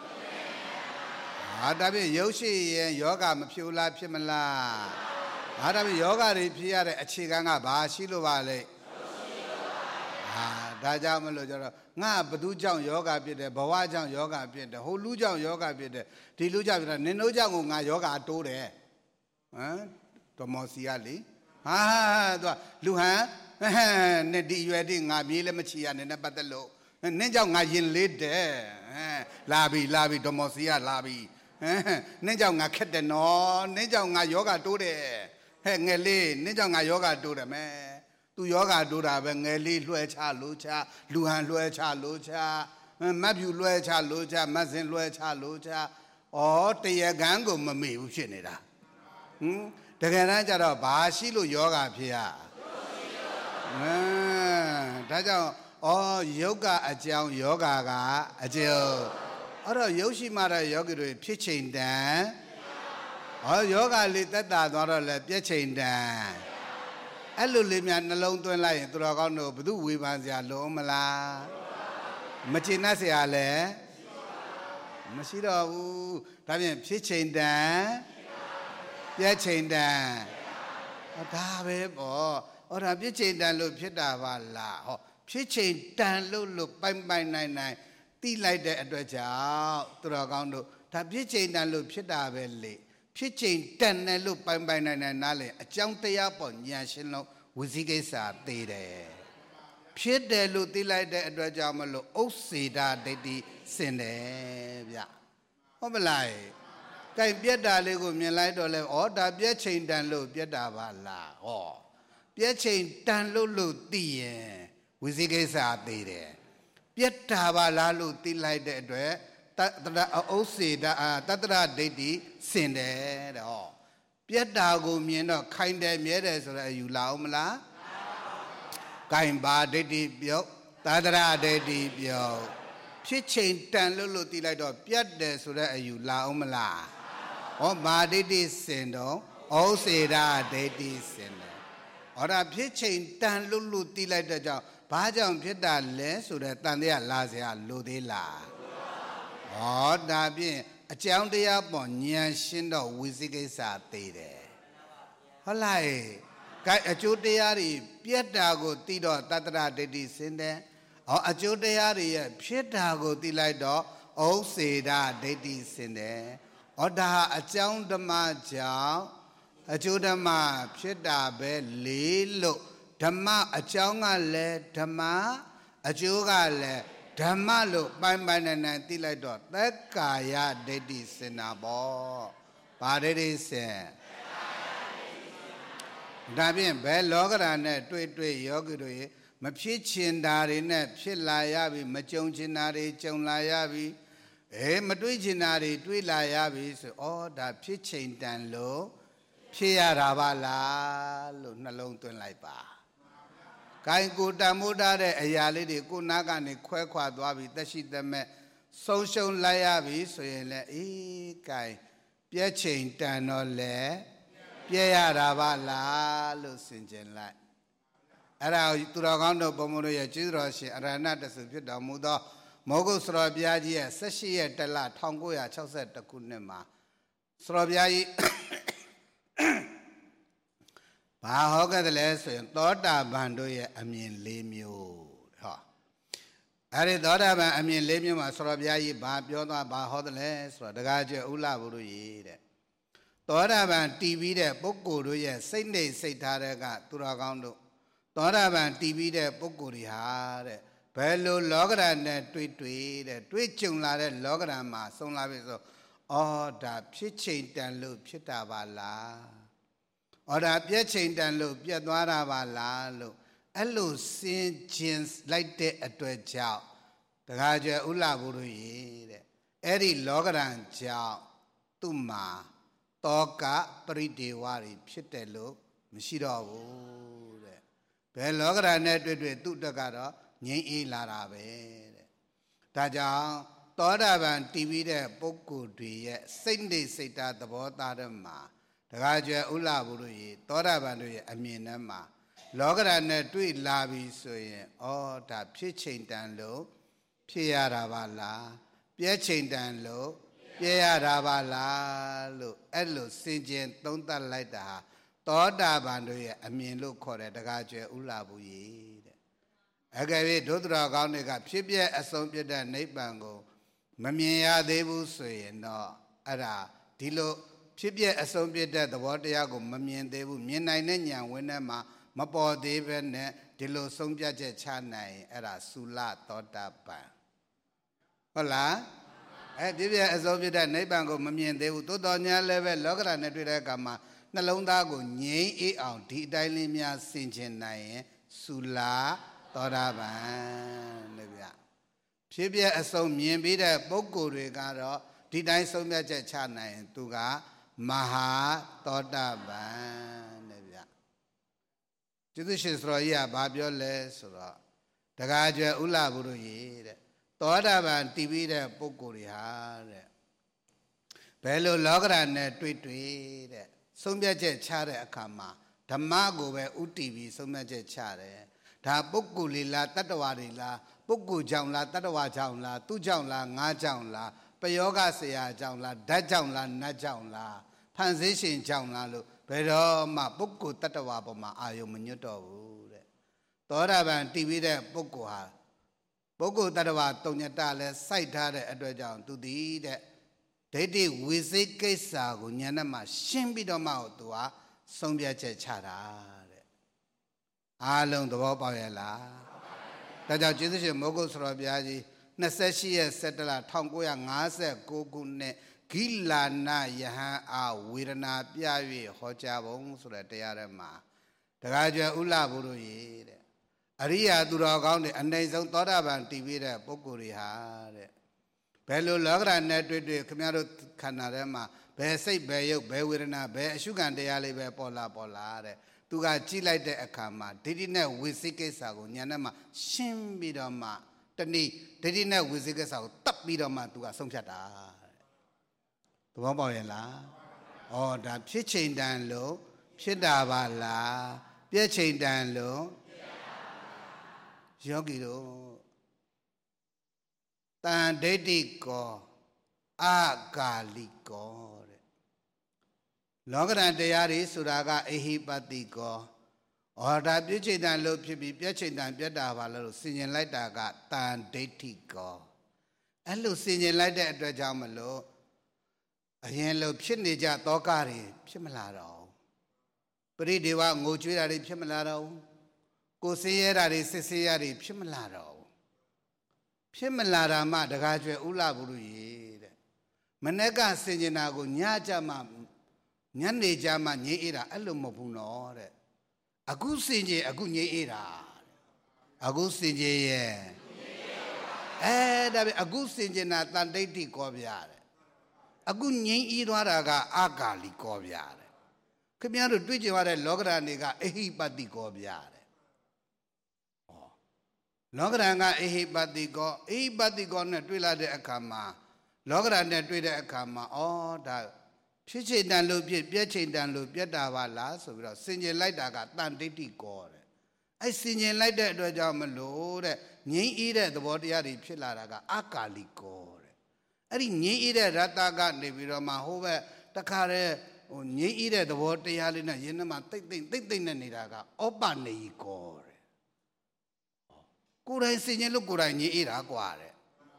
ဟာဒါဖြင့်ရုပ်ရှိရင်ယောဂမဖြစ်လားဖြစ်မလားဟာဒါဖြင့်ယောဂတွေဖြစ်ရတဲ့အခြေခံကဘာရှိလို့ပါလဲဟာဒါကြောင့်မလို့ကျတော့ငါဘသူကြောင့်ယောဂဖြစ်တယ်ဘဝကြောင့်ယောဂဖြစ်တယ်ဟိုလူကြောင့်ယောဂဖြစ်တယ်ဒီလူကြောင့်ဖြစ်တယ်နင်တို့ကြောင့်ကိုငါယောဂတိုးတယ်ဟမ်ဓမ္မစီကလေဟာသူကလူဟန်နဲ့ဒီရွယ်တိငါမြေးလည်းမချီရနဲ့နဲ့ပတ်သက်လို့နင်းကြောင့်ငါရင်လေးတယ်ဟမ်လာပြီလာပြီဓမ္မစီကလာပြီဟမ်နင်းကြောင့်ငါခက်တယ်နော်နင်းကြောင့်ငါယောဂတိုးတယ်ဟဲ့ငယ်လေးနင်းကြောင့်ငါယောဂတိုးတယ်မဲသူယောဂတိုးတာပဲငယ်လေးလွှဲချလို့ချလူဟန်လွှဲချလို့ချမတ်ဖြူလွှဲချလို့ချမတ်စင်လွှဲချလို့ချဩတရားကံကိုမမေ့ဘူးဖြစ်နေတာဟမ်တကယ်တမ်းကျတော့ဘာရှိလို့ယောဂဖြစ်ရဟမ်ဒါကြောင့်ဩယုတ်ကအကြောင်းယောဂကအကျိုးအဲ့တော့ယုတ်ရှိမှတဲ့ယောဂီတွေဖြစ်ချိန်တန်ဟောယောဂလေးတက်တာသွားတော့လဲပြည့်ချိန်တန်အဲ့လိုလေးများနှလုံးသွင်းလိုက်ရင်သူတော်ကောင်းတို့ဘု து ဝေဖန်စရာလုံးမလားမကျေနပ်စရာလည်းမရှိတော့ဘူးဒါဖြင့်ဖြစ်ချိန်တန်ပြည့်ချိန်တန်ဒါပဲပေါ့ဟောဒါပြည့်ချိန်တန်လို့ဖြစ်တာပါလားဟောဖြစ်ချိန်တန်လို့လို့ပိုင်ပိုင်နိုင်နိုင်တိလိုက်တဲ့အတွက်ကြောင့်သူတော်ကောင်းတို့ဒါပြည့်ချိန်တန်လို့ဖြစ်တာပဲလေဖြစ်ချိန်တန်တယ်လို့ပိုင်ပိုင်နိုင်နိုင်နားလေအကြောင်းတရားပေါ်ဉာဏ်ရှင်းလို့ဝစီကိစ္စသေးတယ်ဖြစ်တယ်လို့သိလိုက်တဲ့အတွက်ကြောင့်မလို့ဥစ္စေတာဒိဋ္ဌိစင်တယ်ဗျဟုတ်မလားကဲပြက်တာလေးကိုမြင်လိုက်တော့လဲဩဒါပြက်ချိန်တန်လို့ပြက်တာပါလားဟောပြက်ချိန်တန်လို့လို့သိရင်ဝစီကိစ္စသေးတယ်ပြက်တာပါလားလို့သိလိုက်တဲ့အတွက်တတရဥစ္စေတာတတရဒိဋ္ဌိစင်တယ်တဲ့ဟောပြက်တာကိုမြင်တော့ခိုင်တယ်မြဲတယ်ဆိုတော့ယူလာအောင်မလားခိုင်ပါဒိဋ္ဌိပြုတ် Tadra Dedi Bio Pitching Tan Lulu Tilato Piat Sura you la umla. O Madidi Sendo, O Seda Dedi Sendo. Or a pitching Tan Lulu Tilato Pajam Pita Le Sura Tandia Lazia Ludila. O Dabi a Chandia Bonia Shindo Wizigesa Tide. Holai. A Judiari, Pietago Tido Tatra Dedi Sinde, or a Judiari, Pietago Tilaido, O Seda Dedi Sinde, or da a Jound the Maja, a Judama, Pieta Be Lilo, Tama, a Jonga Le, Tama, a Juga Le, Tamalo, Bambanan Tilaido, that Kaya Dedi Sinabo, Paddy said. Dabin Bell Logran, Tweet Yogi, Mapichin Dari Nep, Chilayavi, Machonginari, Chonlayavi, Eh, Matuichinari, Twilayavis, all that pitching dan low, Pia Ravala, Lunalong to Laipa. Kai Guda Mudare, Ayali, Kunagani, Quequa, Dwabi, Tashi the me, social Layavi, so ye Kai, Piachin dan ole. Pia Ravala, Lucingen Light. Ara Turagando Pomoria Chidroshi, Arana, the Supida Muda, Mogul Srobiaji, Sashi, Tela, Tongoya, Choset, the Kunema. Srobiai Pahoga the lesson, Tota Bandoya, I mean, Lemio. Ari Dora, I mean, Lemio, Srobiai, Babiona, Bahodeles, or the Gaja Ula Uri. Toraban T V de Pokuru, Sunday Sataraga, Turagando. Toraban T V de Pokuri Hare, Pelu Logran, tweet tweet, twitching lade Lograma, son laviso, or da pitching and loop Chitavala. Or da pitching and loop Yadwara Vala, Elu sin chins like the at a chow. The Gaja Ula Buri, Eddie Logran chow, Tuma. Toka Priti Wari Pitelo, Mishiro. Pelogra netted with Tutagara, Nye Larabe. Taja, Toraban T V de Poku Dee, Sunday Sita the Botadama, the Raja Ula Buri, Toraban Aminama, Logra net to Lavi Soye, or that pitching down low, Pia Ravala, Piachin down low. Pia Ravala, Elo, Sinjin, don't like that. Toda Bandoya, I mean, look, correct, the Gaja Ulabu. I gave it to Dragonic, Pibia, a soldier than Napango. Mamia, they will say, no, Ada, Tilo, Pibia, a soldier that the water yago, Mamian, they will mean nine young winema, Mapo, David, Tilo, Sombia, Chanai, Ada, Sula, Tota Pan. Hola. I did as of that Nabango, Mammy, and they would do Donia level, Logra, Netragama, Nalondago, Nye, E. out, T. Dilimia, Sinjin, Nae, Sula, Toraban, Nevia. Pibia, as so mean be the Boko Regaro, T. Di Somia Chana, and Tuga, Maha, Toraban, Nevia. Judicious Roya, Babio Les, the Gaja Ula Buru. Toraban T V de Pokuri Hare. Pelo Logran tweet tweet. Sombia Chare Akama. Tamago U T V Sombia Chare. Ta Pokuli la Tatawari la. Poku Jang la Tatawa Jang la. Tu Jang la Nga Jang la. Payoga Sea Jang la. Da Jang la Na Jang la. Transition Jang la lu. Pero ma Poku Tatawa Boma Ayo Munuto. Toraban T V de Poku ha. Boko Tadawa Tonyatale, sight had a down to the that they did visit Kesa, Yanama, Shimbidoma to a Sombia Chara. I learned the Wapayala. Taja Jesus Mogos Rabiaji, Nasashi settler, Tongoya Nasa, Gogune, Gila na Yaha, a Wirana Piavi, Hochabong, so that they are a ma. Tagaja Ula Buru. Aria Duragandi and they don't thought about T V de Pokuri Hare. Pelu Logra netted Camaro Canarema, Be say Bayo, Bewirna, Be Sugan de Ali Be Pola Polare, သူကကြည့်လိုက်တဲ့အခါမှာဒိဋ္ဌိနဲ့ဝိသိကိစ္စကိုညာနဲ့မှရှင်းပြီးတော့မှတနည်းဒိဋ္ဌိနဲ့ဝိသိကိစ္စကိုတတ်ပြီးတော့မှသူကဆုံးဖြတ်တာသဘောပေါက်ရဲ့လားဩဒါဖြစ်ချိန်တန်လို့ဖြစ်တာပါလားပြည့်ချိန်တန်လို့ယောဂီတို့တန်ဒိဋ္ဌိကောအာကာလိကောတဲ့လောကဓာတ်တရားတွေဆိုတာကအဟိပတိကောဩဒါပြည့်ချိန်တန်လို့ဖြစ်ပြီးပြည့်ချိန်တန်ပြတ်တာပါလို့ဆင်ញင်လိုက်တာကတန်ဒိဋ္ဌိကောအဲ့လိုဆင်ញင်လိုက်တဲ့အတွက်ကြောင့်မလို့အရင်လိုဖြစ်နေကြတောကတွေဖြစ်မလာတော့ပရိဒေဝငိုကြွေးတာတွေဖြစ်မလာတော့ကိုယ်ဆင်းရဲတာတွေစစ်ဆေးရတွေဖြစ်မလာတော့ဖြစ်မလာတာမှတကားကျွဲဥလဘုရုရေတဲ့မနေ့ကဆင်ញင်တာကိုညကြမှာညနေကြမှာငြိမ်းအေးတာအဲ့လိုမဟုတ်ဘူးနော်တဲ့အခုဆင်ញင်အခုငြိမ်းအေးတာအခုဆင်ញင်ရဲ့အဲဒါပဲအခုဆင်ញင်တာတန်ဒိဋ္ဌိကောဗျာတဲ့အခုငြိမ်းအေးသွားတာကအာကာလိကောဗျာတဲ့ခင်ဗျားတို့တွေ့ကြရတဲ့လောကဓာတ်တွေကအဟိပတိကောဗျာတဲ့ဩလောကဓာတ်ကအဟိပတိကောအဟိပတိကောနဲ့တွေ့လာတဲ့အခါမှာလောကဓာတ်နဲ့တွေ့တဲ့အခါမှာဩဒါဖြစ်ချိန်တန်လို့ဖြစ်ပြည့်ချိန်တန်လို့ပြတ်တာပါလားဆိုပြီးတော့ဆင်ញင်လိုက်တာကတန်ဒိဋ္ဌိကောတဲ့အဲ့ဆင်ញင်လိုက်တဲ့အတွက်ကြောင့်မလို့တဲ့ငြိမ်းအေးတဲ့သဘောတရားတွေဖြစ်လာတာကအာကာလိကောတဲ့အဲ့ဒီငြိမ်းအေးတဲ့ရတ္တကနေပြီးတော့မှဟိုဘက်တခါတည်းဟိုငြိမ်းအေးတဲ့သဘောတရားလေးနဲ့ယင်းထဲမှာတိတ်တိတ်တိတ်တိတ်နဲ့နေတာကဩပနေကောတဲ့ကိုယ်တိုင်ဆင်ញင်လို့ကိုယ်တိုင်ငြိမ်းအေးတာกว่าတဲ့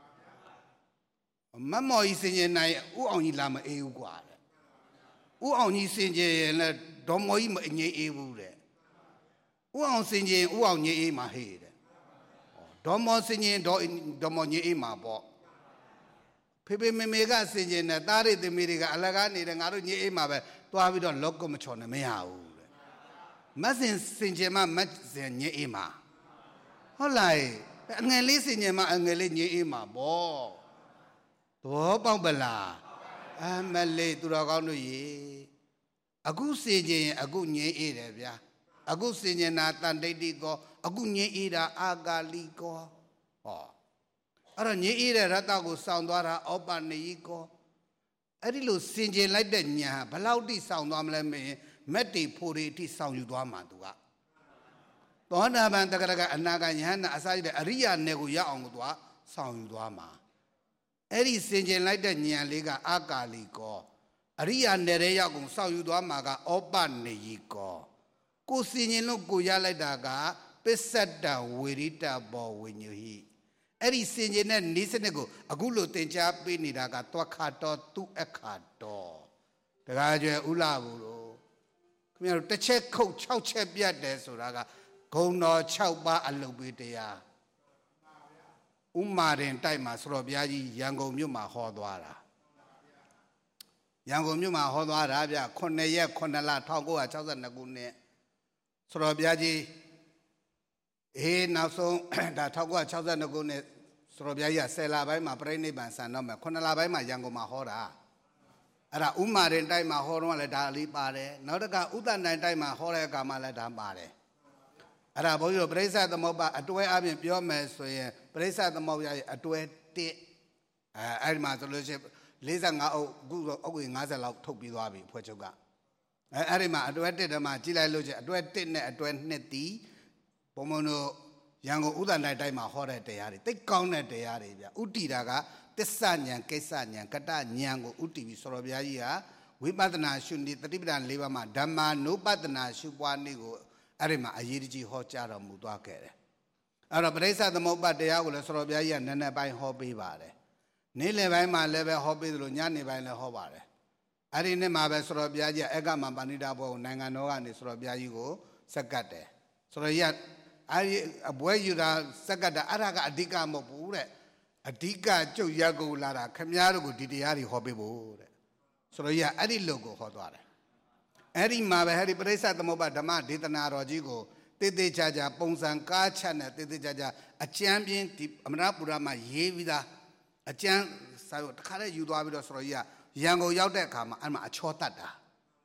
မမော်ကြီးဆင်ញင်နိုင်ဥအောင်ကြီးလာမအေးဘူးกว่าတဲ့ဥအောင်ကြီးဆင်ញင်ရင်လည်းဒေါ်မော်ကြီးမငြိမ်းအေးဘူးတဲ့ဥအောင်ဆင်ញင်ဥအောင်ငြိမ်းအေးမှာဟေးတဲ့ဒေါ်မော်ဆင်ញင်ဒေါ်ဒေါ်မော်ငြိမ်းအေးမှာပေါ့ဖေဖေမေမေကဆင်ញင်တယ်သားရိသမီးတွေကအလကားနေတယ်ငါတို့ညအေးမှာပဲသွားပြီးတော့လောကမချော်နေမရဘူးတဲ့မဆင်ဆင်ញင်မှမဆင်ညအေးမှာဟုတ်လားအငယ်လေးဆင်ញင်မှအငယ်လေးညအေးမှာပေါ့သဘောပေါက်ပလားအမလေးသူတော်ကောင်းတို့ရေအခုဆင်ញင်ရင်အခုညအေးတယ်ဗျာအခုဆင်ញင်တာတန်ဒိဋ္ဌိကောအခုညအေးတာအာကာလိကောဟောအဲ့တော့ညအေးတဲ့ရတ္တကိုစောင့်သွားတာဩပနေယိကောအဲ့ဒီလိုဆင်ခြင်လိုက်တဲ့ညာဘလောက်တိစောင့်သွားမလဲမင်းမက်တီဖို့တွေအထိစောင့်ယူသွားမှာသူကသောတာပန်တက္ကရာကအနာဂတ်ယဟန္တာအစာရတဲ့အရိယာနယ်ကိုရောက်အောင်ကိုသူကစောင့်ယူသွားမှာအဲ့ဒီဆင်ခြင်လိုက်တဲ့ညာလေးကအာကာလိကောအရိယာနယ်ရဲ့ရောက်ကုန်စောင့်ယူသွားမှာကဩပနေယိကောကိုဆင်ခြင်လို့ကိုရလိုက်တာကပစ္စတ္တဝေရိတဘောဝိညုဟိအဲ့ဒီစင်ကျင်တဲ့နေစနစ်ကိုအခုလိုသင်ကြားပေးနေတာကတွက်ခါတော်သူအခါတော်တခါကျွဲဥလာဘူးလို့ခင်ဗျားတို့တစ်ချက်ခုတ်၆ချက်ပြတ်တယ်ဆိုတာကဂုံတော်၆ပါးအလုပ်ပေးတရားဥမာရင်တိုက်မှာဆိုတော့ဘုရားကြီးရန်ကုန်မြို့မှာဟောသွားတာရန်ကုန်မြို့မှာဟောသွားတာဗျခုနှစ်ရက်ခုနှစ်လ၁၉၆၂ခုနှစ်ဆိုတော့ဘုရားကြီးအေးနောက်ဆုံးဒါ၁၉၆၂ခုနှစ်ဆိုတော့ဘုရားကြီးဆယ်လပိုင်းမှာပြိဋိဘံဆန်တော့မယ်ခုနှစ်လပိုင်းမှာရန်ကုန်မှာဟောတာအဲ့ဒါဥမာရင်တိုက်မှာဟောတော့လည်းဒါအလေးပါတယ်နောက်တစ်ခါဥဒ္ဒနိုင်တိုက်မှာဟောတဲ့အခါမှာလည်းဒါပါတယ်အဲ့ဒါဘုန်းကြီးတို့ပရိစ္ဆသမုပ္ပါအတွဲအပြင်ပြောမယ်ဆိုရင်ပရိစ္ဆသမုပ္ပါရဲ့အတွဲတစ်အဲအဲ့ဒီမှာဆိုလို့ရှိရင်၄၅အုပ်အခုအုပ်ကြီး၅၀လောက်ထုတ်ပြီးသွားပြီဖွဲ့ချုပ်ကအဲအဲ့ဒီမှာအတွဲတစ်တည်းမှာကြည့်လိုက်လို့ချင်းအတွဲတစ်နဲ့အတွဲနှစ်တီးဘုံဘုံတို့ရန်ကုန်ဥဒ္ဒနိုင်တိုင်းမှာဟောတဲ့တရားတွေတိတ်ကောင်းတဲ့တရားတွေဗျဥတီတာကတစ္ဆဉဏ်ကိစ္စဉဏ်ကတ္တဉဏ်ကိုဥတီပြီးဆိုတော်ဘုရားကြီးကဝိပဿနာရှုနေတတိပဒံ၄ပါးမှာဓမ္မာနုပဒနာရှုပွားနည်းကိုအဲ့ဒီမှာအရေးကြီးဟောကြားတော်မူသွားခဲ့တယ်အဲ့တော့ပရိစ္ဆသမုပ္ပါတရားကိုလည်းဆိုတော်ဘုရားကြီးကနည်းနည်းပိုင်းဟောပေးပါတယ်နေ့လယ်ပိုင်းမှာလည်းပဲဟောပေးသလိုညနေပိုင်းလည်းဟောပါတယ်အဲ့ဒီနေ့မှာပဲဆိုတော်ဘုရားကြီးအက္ကမပါဏိတာဘောကိုနိုင်ငံတော်ကနေဆိုတော်ဘုရားကြီးကိုစက္ကတ်တယ်ဆိုတော့ရအဲ့ဒီအပွဲယူတာစက္ကတာအဲ့ဒါကအဓိကမဟုတ်ဘူးတဲ့အဓိကကြုတ်ရက်ကိုလာတာခမည်းတော်ကိုဒီတရားတွေဟောပေးဖို့တဲ့ဆိုတော့ရအဲ့ဒီလုံကိုဟောသွားတယ်အဲ့ဒီမှာပဲဟဲ့ဒီပရိစ္ဆသမုပ္ပါဓမ္မဒေသနာတော်ကြီးကိုတေးသေးချာချာပုံစံကားချက်နဲ့တေးသေးချာချာအကျမ်းပြင်းဒီအမရပူရမှာရေးပြီးသားအကျမ်းစာကိုတခါတည်းယူသွားပြီးတော့ဆိုတော့ရရန်ကုန်ရောက်တဲ့အခါမှာအဲ့မှာအချောတတ်တာ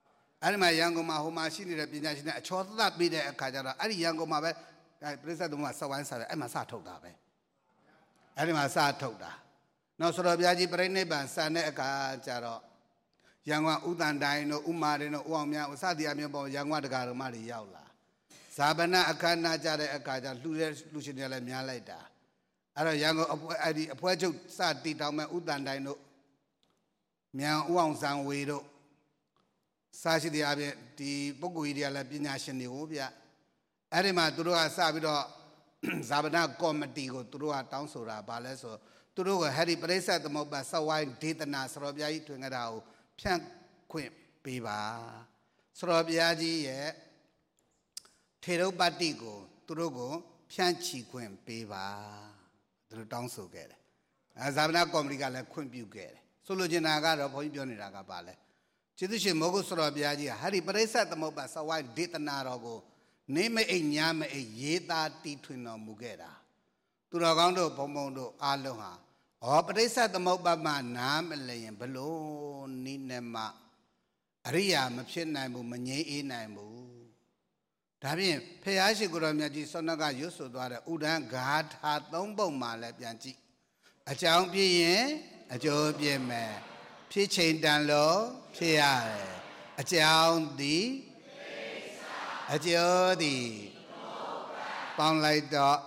အဲ့ဒီမှာရန်ကုန်မှာဟိုမှာရှိနေတဲ့ပညာရှင်တွေအချောသတ်ပြီးတဲ့အခါကျတော့အဲ့ဒီရန်ကုန်မှာပဲပြိဿသမုပ္ပါစဝိုင်းစာပဲအဲ့မှာစထုတ်တာပဲအဲ့ဒီမှာစထုတ်တာနောက်ဆိုတော့ဘုရားကြီးပြိဋိဘံစံတဲ့အခါကျတော့ရန်ကုန်ဥတန်တိုင်းတို့ဥမာရင်တို့ဥအောင်မြတ်ဥစသည်အမျိုးပေါ်ရန်ကုန်တကာတော်မတွေရောက်လာဇာပနအခမ်းအနားကြတဲ့အခါကျလှူတဲ့လှူရှင်တွေလည်းများလိုက်တာအဲ့တော့ရန်ကုန်အဲ့ဒီအဖွဲချုပ်စတီတောင်မဲ့ဥတန်တိုင်းတို့မြန်ဥအောင်ဇံဝေတို့စားရှိတဲ့အပြင်ဒီပုဂ္ဂိုလ်ကြီးတွေကလည်းပညာရှင်တွေဟိုဗျအဲ့ဒီမှာသူတို့ကစပြီးတော့ဇာပနကော်မတီကိုသူတို့ကတောင်းဆိုတာဗာလဲဆိုသူတို့ကဟဲ့ဒီပရိစ္ဆေသမုပ္ပါစဝိုင်းဒေသနာစရောဘုရားကြီးထွင်ကြတာကိုဖြန့်ခွင့်ပေးပါစရောဘုရားကြီးရဲ့ထေရုပတ္တိကိုသူတို့ကိုဖြန့်ချီခွင့်ပေးပါသူတို့တောင်းဆိုခဲ့တယ်အဲဇာပနကော်မတီကလည်းခွင့်ပြုခဲ့တယ်ဆိုလိုချင်တာကတော့ဘုန်းကြီးပြောနေတာကပါလဲကျေးဇူးရှင်မောဂုစရောဘုရားကြီးဟာဒီပရိစ္ဆေသမုပ္ပါစဝိုင်းဒေသနာတော်ကိုနေမအိမ်ညမအိမ်ရေးသားတီထွင်တော်မူခဲ့တာသူတော်ကောင်းတို့ဘုံဘုံတို့အားလုံးဟာဩပရိစ္ဆေသမုပ္ပါမှာနားမလည်ရင်ဘလို့နိနေမအရိယာမဖြစ်နိုင်ဘူးမငြိမ်းအေးနိုင်ဘူးဒါဖြင့်ဖျားရှိကိုတော်မြတ်ကြီးဆောနကရွတ်ဆိုသွားတဲ့ဥဒန်းဂါထာသုံးပုံမှာလည်းပြန်ကြည့်အကြောင်းပြည့်ရင်အကျိုးပြည့်မယ်ဖြစ်ချိန်တန်လို့ဖြစ်ရတယ်အကြောင်းသည်အကျိုးသည်ပေါင်းလိုက်တော့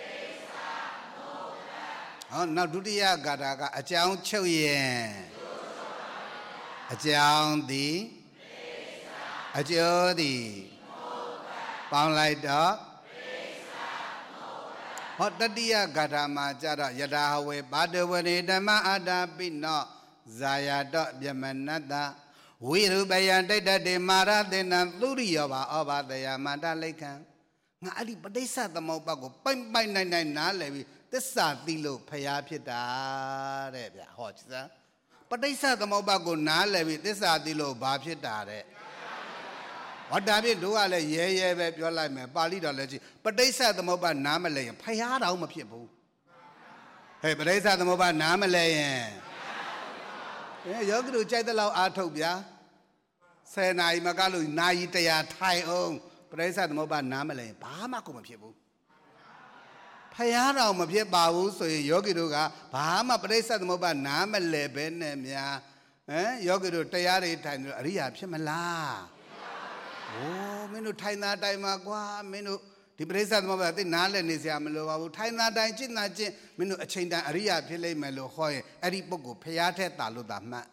ဟောနောက်ဒုတိယဂါထာကအကြောင်းချုပ်ရင်အကြောင်းသည်အကျိုးသည်ပေါင်းလိုက်တော့ဟောတတိယဂါထာမှာကြတော့ယထာဝေဘာတဝရေဓမ္မအာတာပိနောဇာယတောပြမနတ္တဝိရုပယံတိတ္တတေမာရသေနံသုရိယောဘာဩဘာတယမန္တလိခံငါအဲ့ဒီပဋိစ္စသမုပ္ပါကိုပိုင်ပိုင်နိုင်နိုင်နားလည်ပြီးသစ္စာသိလို့ဖျားဖြစ်တာတဲ့ဗျဟောစမ်းပဋိစ္စသမုပ္ပါကိုနားလည်ပြီးသစ္စာသိလို့ဘာဖြစ်တာတဲ့ဟောဒါဖြင့်တို့ကလည်းရဲရဲပဲပြောလိုက်မယ်ပါဠိတော်လည်းကြည့်ပဋိစ္စသမုပ္ပါနားမလည်ရင်ဖျားတော့မဖြစ်ဘူးဟဲ့ပဋိစ္စသမုပ္ပါနားမလည်ရင်အဲယောဂီတို့ကြိုက်တဲ့လောက်အားထုတ်ဗျာဆယ်နာရီမကလို့နာရီတရာထိုင်အောင်ပရိစ္ဆေသမုပ္ပါနားမလည်ဘာမှကိုမဖြစ်ဘူးဖယားတော်မဖြစ်ပါဘူးဆိုရင်ယောဂီတို့ကဘာမှပရိစ္ဆေသမုပ္ပါနားမလည်ပဲနဲ့များဟမ်ယောဂီတို့တရားတွေထိုင်လို့အရိယာဖြစ်မလားโอ้မင်းတို့ထိုင်တာတိုင်မှာကွာမင်းတို့ဒီပရိစ္ဆေသမုပ္ပါသိနားလည်နေစရာမလိုပါဘူးထိုင်တာတိုင်ကျင့်တာကျင့်မင်းတို့အချိန်တန်အရိယာဖြစ်လိမ့်မယ်လို့ဟောရင်အဲ့ဒီပုဂ္ဂိုလ်ဖယားထက်တာလို့သာမှတ်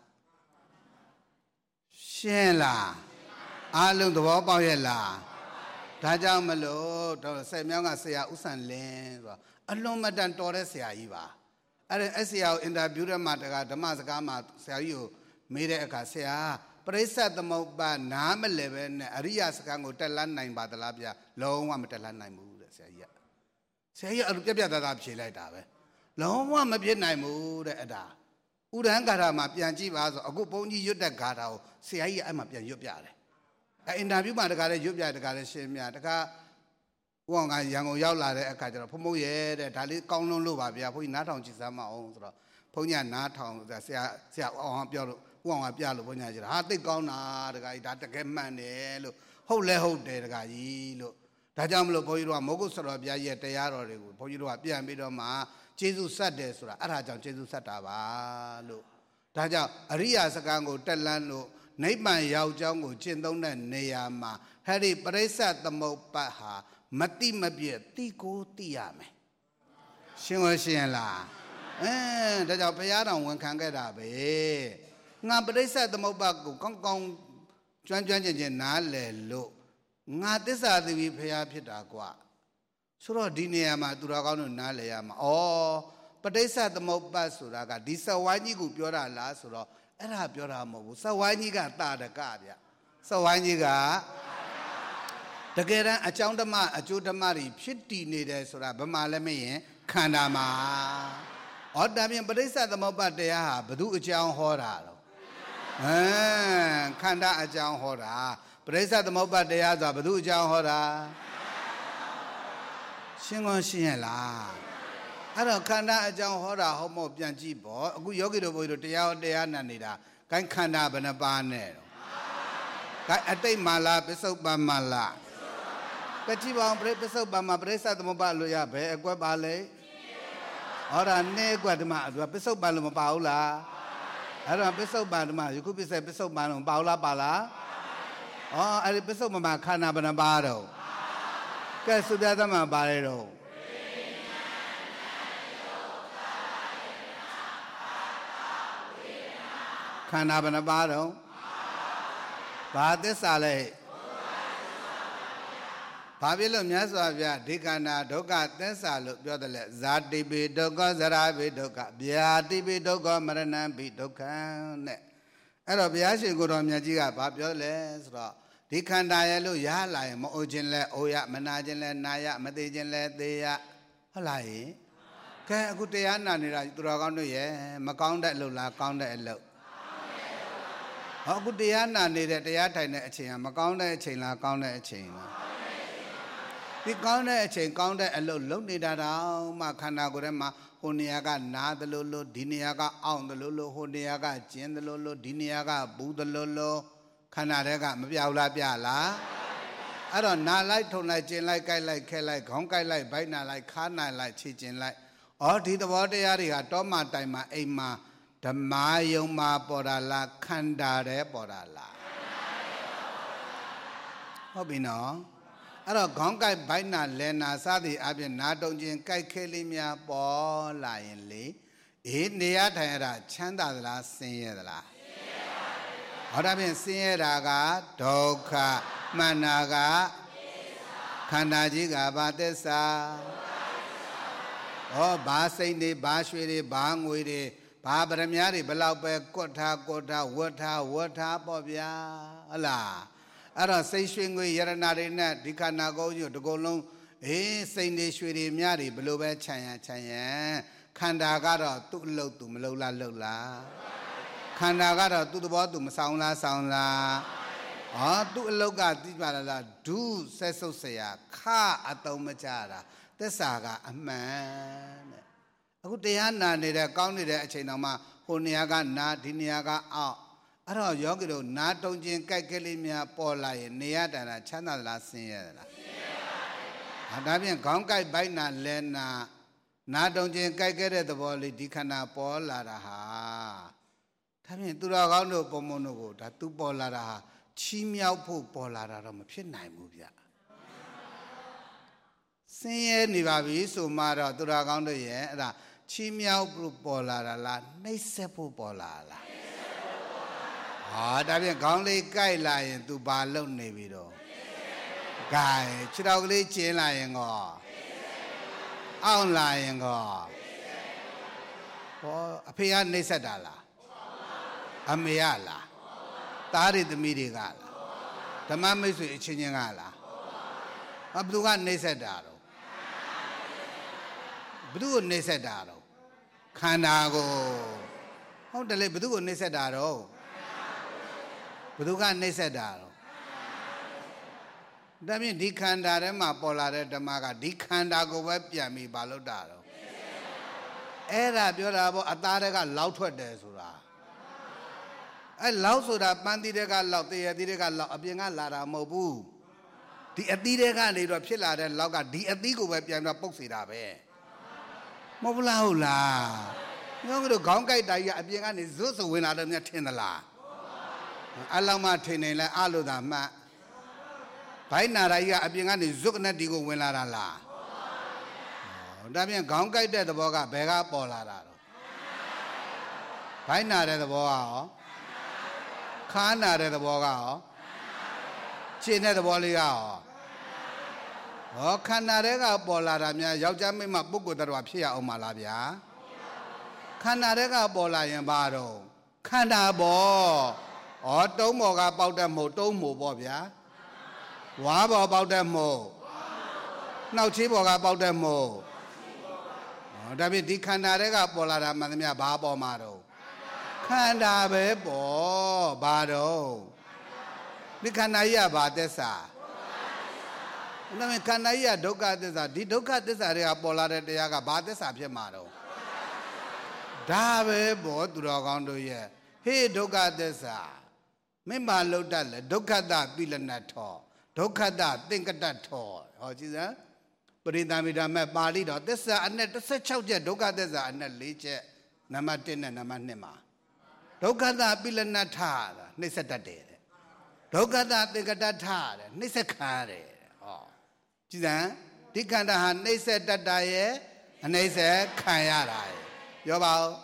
ရှင်းလားအားလုံးသဘောပေါက်ရဲ့လားဒါကြောင့်မလို့တော့ဆယ်မြောင်းကဆရာဥဆန်လင်းဆိုတာအလွန်မတန်တော်တဲ့ဆရာကြီးပါအဲ့ဒါအဲ့ဆရာကိုအင်တာဗျူးထဲမှာတကဓမ္မစကားမှာဆရာကြီးကိုမေးတဲ့အခါဆရာပရိစ္ဆေသမုပ္ပါနားမလည်ပဲနဲ့အရိယာစကားကိုတက်လန်းနိုင်ပါသလားဗျလုံးဝမတက်လန်းနိုင်ဘူးတဲ့ဆရာကြီးကဆရာကြီးကပြပြသားသားဖြေလိုက်တာပဲလုံးဝမဖြစ်နိုင်ဘူးတဲ့အဲ့ဒါဥဒန်းဂါထာမှာပြန်ကြည့်ပါဆိုအခုဘုန်းကြီးရွတ်တဲ့ဂါထာကိုဆရာကြီးအဲ့မှာပြန်ရွတ်ပြတယ်အဲအင်တာဗျူးမှာတခါလဲရွတ်ပြတခါလဲရှင်းပြတခါဦးအောင်ကရန်ကုန်ရောက်လာတဲ့အခါကျတော့ဖုံဖုံရဲတဲ့ဒါလေးကောင်းလုံးလို့ပါဗျာဘုန်းကြီးနားထောင်ကြည့်စမ်းမအောင်ဆိုတော့ဘုန်းကြီးကနားထောင်ဆရာဆရာအောင်ပြောလို့ဦးအောင်ကပြလို့ဘုန်းကြီးကဟာသိကောင်းတာတခါကြီးဒါတကယ်မှန်တယ်လို့ဟုတ်လဲဟုတ်တယ်တခါကြီးလို့ဒါကြောင့်မလို့ဘုန်းကြီးတို့ကမောဂုစရောဘုရားကြီးရဲ့တရားတော်တွေကိုဘုန်းကြီးတို့ကပြန်ပြီးတော့မှကျေးဇူးဆက်တယ်ဆိုတာအဲ့ဒါကြောင့်ကျေးဇူးဆက်တာပါလို့ဒါကြောင့်အရိယာစကားကိုတက်လန်းလို့နိဗ္ဗာန်ရောက်ကြောင်းကိုကျင့်သုံးတဲ့နေရာမှာဟဲ့ဒီပရိစ္ဆေသမုပ္ပါဟာမတိမပြည့်တိကိုသိရမယ်ရှင်းဝရှင်းလားအဲဒါကြောင့်ဘုရားတော်ဝန်ခံခဲ့တာပဲငါပရိစ္ဆေသမုပ္ပါကိုကောင်းကောင်းကျွမ်းကျွမ်းကျင်ကျင်နားလည်လို့ငါသစ္စာသိပြီးဘုရားဖြစ်တာကွာဆိုတော့ဒီနေရာမှာသူတော်ကောင်းတို့နားလည်ရမှာဩပဋိစ္စသမုပ္ပါဆိုတာကဒီစဝိုင်းကြီးကိုပြောတာလားဆိုတော့အဲ့ဒါပြောတာမဟုတ်ဘူးစဝိုင်းကြီးကတာတကဗျစဝိုင်းကြီးကတကယ်တမ်းအကြောင်းဓမ္မအကျိုးဓမ္မတွေဖြစ်တည်နေတယ်ဆိုတာဘယ်မှာလဲမရင်ခန္ဓာမှာဩဒါပြင်ပဋိစ္စသမုပ္ပါတရားဟာဘု து အကြောင်းဟောတာတော့ဟမ်ခန္ဓာအကြောင်းဟောတာပရိစ္ဆေသမုပ္ပါတရားဆိုတာဘု து အကြောင်းဟောတာရှင်းကောရှင်းရလားအဲ့တော့ခန္ဓာအကြောင်းဟောတာဟောမို့ပြန်ကြည့်ပေါ့အခုယောဂီတို့ဘုရားတို့တရားတရားနာနေတာကိုင်းခန္ဓာဘယ်နှပါးနဲ့တော့ဟ cái ở đây mà là biết sâu ba mà là cái chỉ bảo biết biết sâu ba mà biết sao tụi ba lôi ra bé quay ba lấy ở đây nè quay tụi mà biết sâu ba lôi mà bảo là ở đây biết sâu ba tụi mà cứ biết sao biết sâu ba lôi bảo là bảo là ờ ở đây biết sâu mà mà khăn nào bên ba đâu cái số dia tụi mà ba đâu khăn nào bên ba đâu ba tết sao lại ba biết lúc nhớ sao vậy đi khăn nào đâu cả tết sao lúc biết được là giá đi bị đâu có giá bị đâu cả bia đi bị đâu có mà nó bị đâu cả nè ở đó bia xin cô đồng nhà chị cả ba biết là sao đi khăn nào lúc giá lại mà ôi chân lại ôi ạ mà na chân lại na ạ mà tê chân lại tê ạ lại cái cụ thể anh này là tụi con nói vậy mà con đại lục là con đại lục họ cụ thể anh này để để thầy này chuyện mà con đại chuyện là con đại chuyện thì con đại chuyện con đại lục lúc đi ra đó mà khăn nào cũng mà hôm nay cái na từ lục lục đi nay cái ông từ lục lục hôm nay cái chuyện từ lục lục đi nay cái bù từ lục lục khăn nào đấy cái mà biểu là biểu là ở đó na lại thôn lại chuyện lại cái lại cái lại không cái lại bảy na lại khăn này lại chi chuyện lại ở thì đó vấn đề gì cả đó mà tại mà em mà dham ma yong ma bỏ ra là khăn đà đấy bỏ ra là không biết nó ở đó không cái bảy na lên na sao thì áp dụng na đông chuyện cái khi li mía bỏ lại lý ít nia thay ra chán đà là sinh là ở đó bên sinh ra cái dukkha mana cái khăn đà gì cái ba tết sa oh ba sinh đi ba suy đi ba ngồi đi ba bờ miếng đi bờ lao bè cột tha cột tha vớt tha vớt tha bỏ bia là ở đó sinh suy ngồi giờ này đi nè đi khăn nào có nhiều đồ long ê sinh đi suy đi miếng đi bờ lao bè chaya chaya khăn đà cái đó tụ lâu tụ mà lâu là lâu là khăn đà cái đó tụ tụ bỏ tụ mà sao là sao là ờ tụ lâu cái tí mà là du sẽ sâu sẽ à khá ở đâu mà chả là tất cả cái âm màအခုတရားနာနေတဲ့ကောင်းနေတဲ့အချိန်တော့မှဟိုနေရာကနာဒီနေရာကအောက်အဲ့တော့ယောဂီတို့နာတုံချင်းကြိုက်ကလေးများပေါ်လာရင်နေရတန်တာချမ်းသာလားဆင်းရဲလားဆင်းရဲပါဘူးဒါဖြင့်ခေါင်းကြိုက်ဘိုက်နာလဲနာနာတုံချင်းကြိုက်ခဲ့တဲ့သဘောလေးဒီခန္ဓာပေါ်လာတာဟာဒါဖြင့်သူတော်ကောင်းတို့ပုံမုံတို့ကိုဒါသူပေါ်လာတာဟာချီးမြှောက်ဖို့ပေါ်လာတာတော့မဖြစ်နိုင်ဘူးဗျဆင်းရဲနေပါပြီဆိုမှတော့သူတော်ကောင်းတို့ရဲ့အဲ့ဒါချီးမြှောက်ဖို့ပေါ်လာတာလားနှိမ့်ဆက်ဖို့ပေါ်လာလားနှိမ့်ဆက်ဖို့ပေါ်လာဟာဒါဖြင့်ခေါင်းလေးကိုက်လာရင် तू ဘာလုပ်နေပြီတော့ဂိုင်ခြေထောက်ကလေးကျင်းလာရင်ကောအောင့်လာရင်ကောဟောအဖေကနှိမ့်ဆက်တာလားအမေကလားသားတွေသမီးတွေကလားဓမ္မမိတ်ဆွေအချင်းချင်းကလားဘယ်သူကနှိမ့်ဆက်တာတော့ဘယ်သူကိုနှိမ့်ဆက်တာတော့ခန္ဓာကိုဟုတ်တယ်လေဘယ်သူကိုနှိမ့်ဆက်တာတော့ဘယ်သူကနှိမ့်ဆက်တာတော့ဒါဖြင့်ဒီခန္ဓာထဲမှာပေါ်လာတဲ့ဓမ္မကဒီခန္ဓာကိုပဲပြန်ပြီးမလုပ်တာတော့အဲ့ဒါပြောတာပေါ့အသားတွေကလောက်ထွက်တယ်ဆိုတာအဲ့လောက်ဆိုတာပန်းသီးတွေကလောက်တရသီးတွေကလောက်အပြင်ကလာတာမဟုတ်ဘူးဒီအသီးတွေကနေတော့ဖြစ်လာတဲ့လောက်ကဒီအသီးကိုပဲပြန်ပြီးပုတ်စေတာပဲမဟုတ်လားဟုတ်လားညောင်းတို့ခေါင်းကိုက်တာကြီးအပြင်ကနေဇွတ်ဆိုဝင်လာတယ်မြတ်ထင်သလားအလောက်မှထင်နေလဲအလို့သာမှတ်ဘိုင်းနာရာကြီးကအပြင်ကနေဇွတ်နဲ့ဒီကိုဝင်လာတာလားဟောဒါပြန်ခေါင်းကိုက်တဲ့သဘောကဘယ်ကပေါ်လာတာတော့ဘိုင်းနာတဲ့သဘောကရောခါနာတဲ့သဘောကရောရှင်းတဲ့သဘောလေးကရောဟောခန္ဓာတွေကပေါ်လာတာများယောက်ျားမိန်းမပုဂ္ဂိုလ်တော်ဖြစ်ရအောင်မလားဗျာခန္ဓာတွေကပေါ်လာရင်ဘာတော့ခန္ဓာပေါ်ဩတုံးပေါ်ကပေါက်တဲ့မို့တုံးမို့ပေါ့ဗျာဝါပေါ်ပေါက်တဲ့မို့နှောက်ချေးပေါ်ကပေါက်တဲ့မို့ဩဒါဖြင့်ဒီခန္ဓာတွေကပေါ်လာတာမှန်သမျှဘာပေါ်မှာတော့ခန္ဓာပဲပေါ်ဘာတော့ဒီခန္ဓာကြီးကဘာသစ္စာဒါပေမဲ့ခန္ဓာကြီးကဒုက္ခသစ္စာဒီဒုက္ခသစ္စာတွေကပေါ်လာတဲ့တရားကဘာသစ္စာဖြစ်မှာတော့ဒါပဲဘောသူတော်ကောင်းတို့ရဲ့ဟေးဒုက္ခသစ္စာမင်းဘာလို့တတ်လဲဒုက္ခတပိလနတ်ထောဒုက္ခတသင်္ကတထောဟောကြည့်စမ်းပရိသမိတာမဲ့ပါဠိတော်သစ္စာအနဲ့တစ်ဆယ့်ခြောက်ချက်ဒုက္ခသစ္စာအနဲ့လေးချက်နံပါတ်တစ်နဲ့နံပါတ်နှစ်မှာဒုက္ခတပိလနတ်ထတာနှိစ္စတတ်တယ်တဲ့ဒုက္ခတသင်္ကတထတဲ့နှိစ္စခံရတယ်ဟောကြည်စမ်းဒီခန္ဓာဟာနှိစ္စတတ်တာရဲ့အနှိစ္စခံရတာရဲ့ပြောပါဦး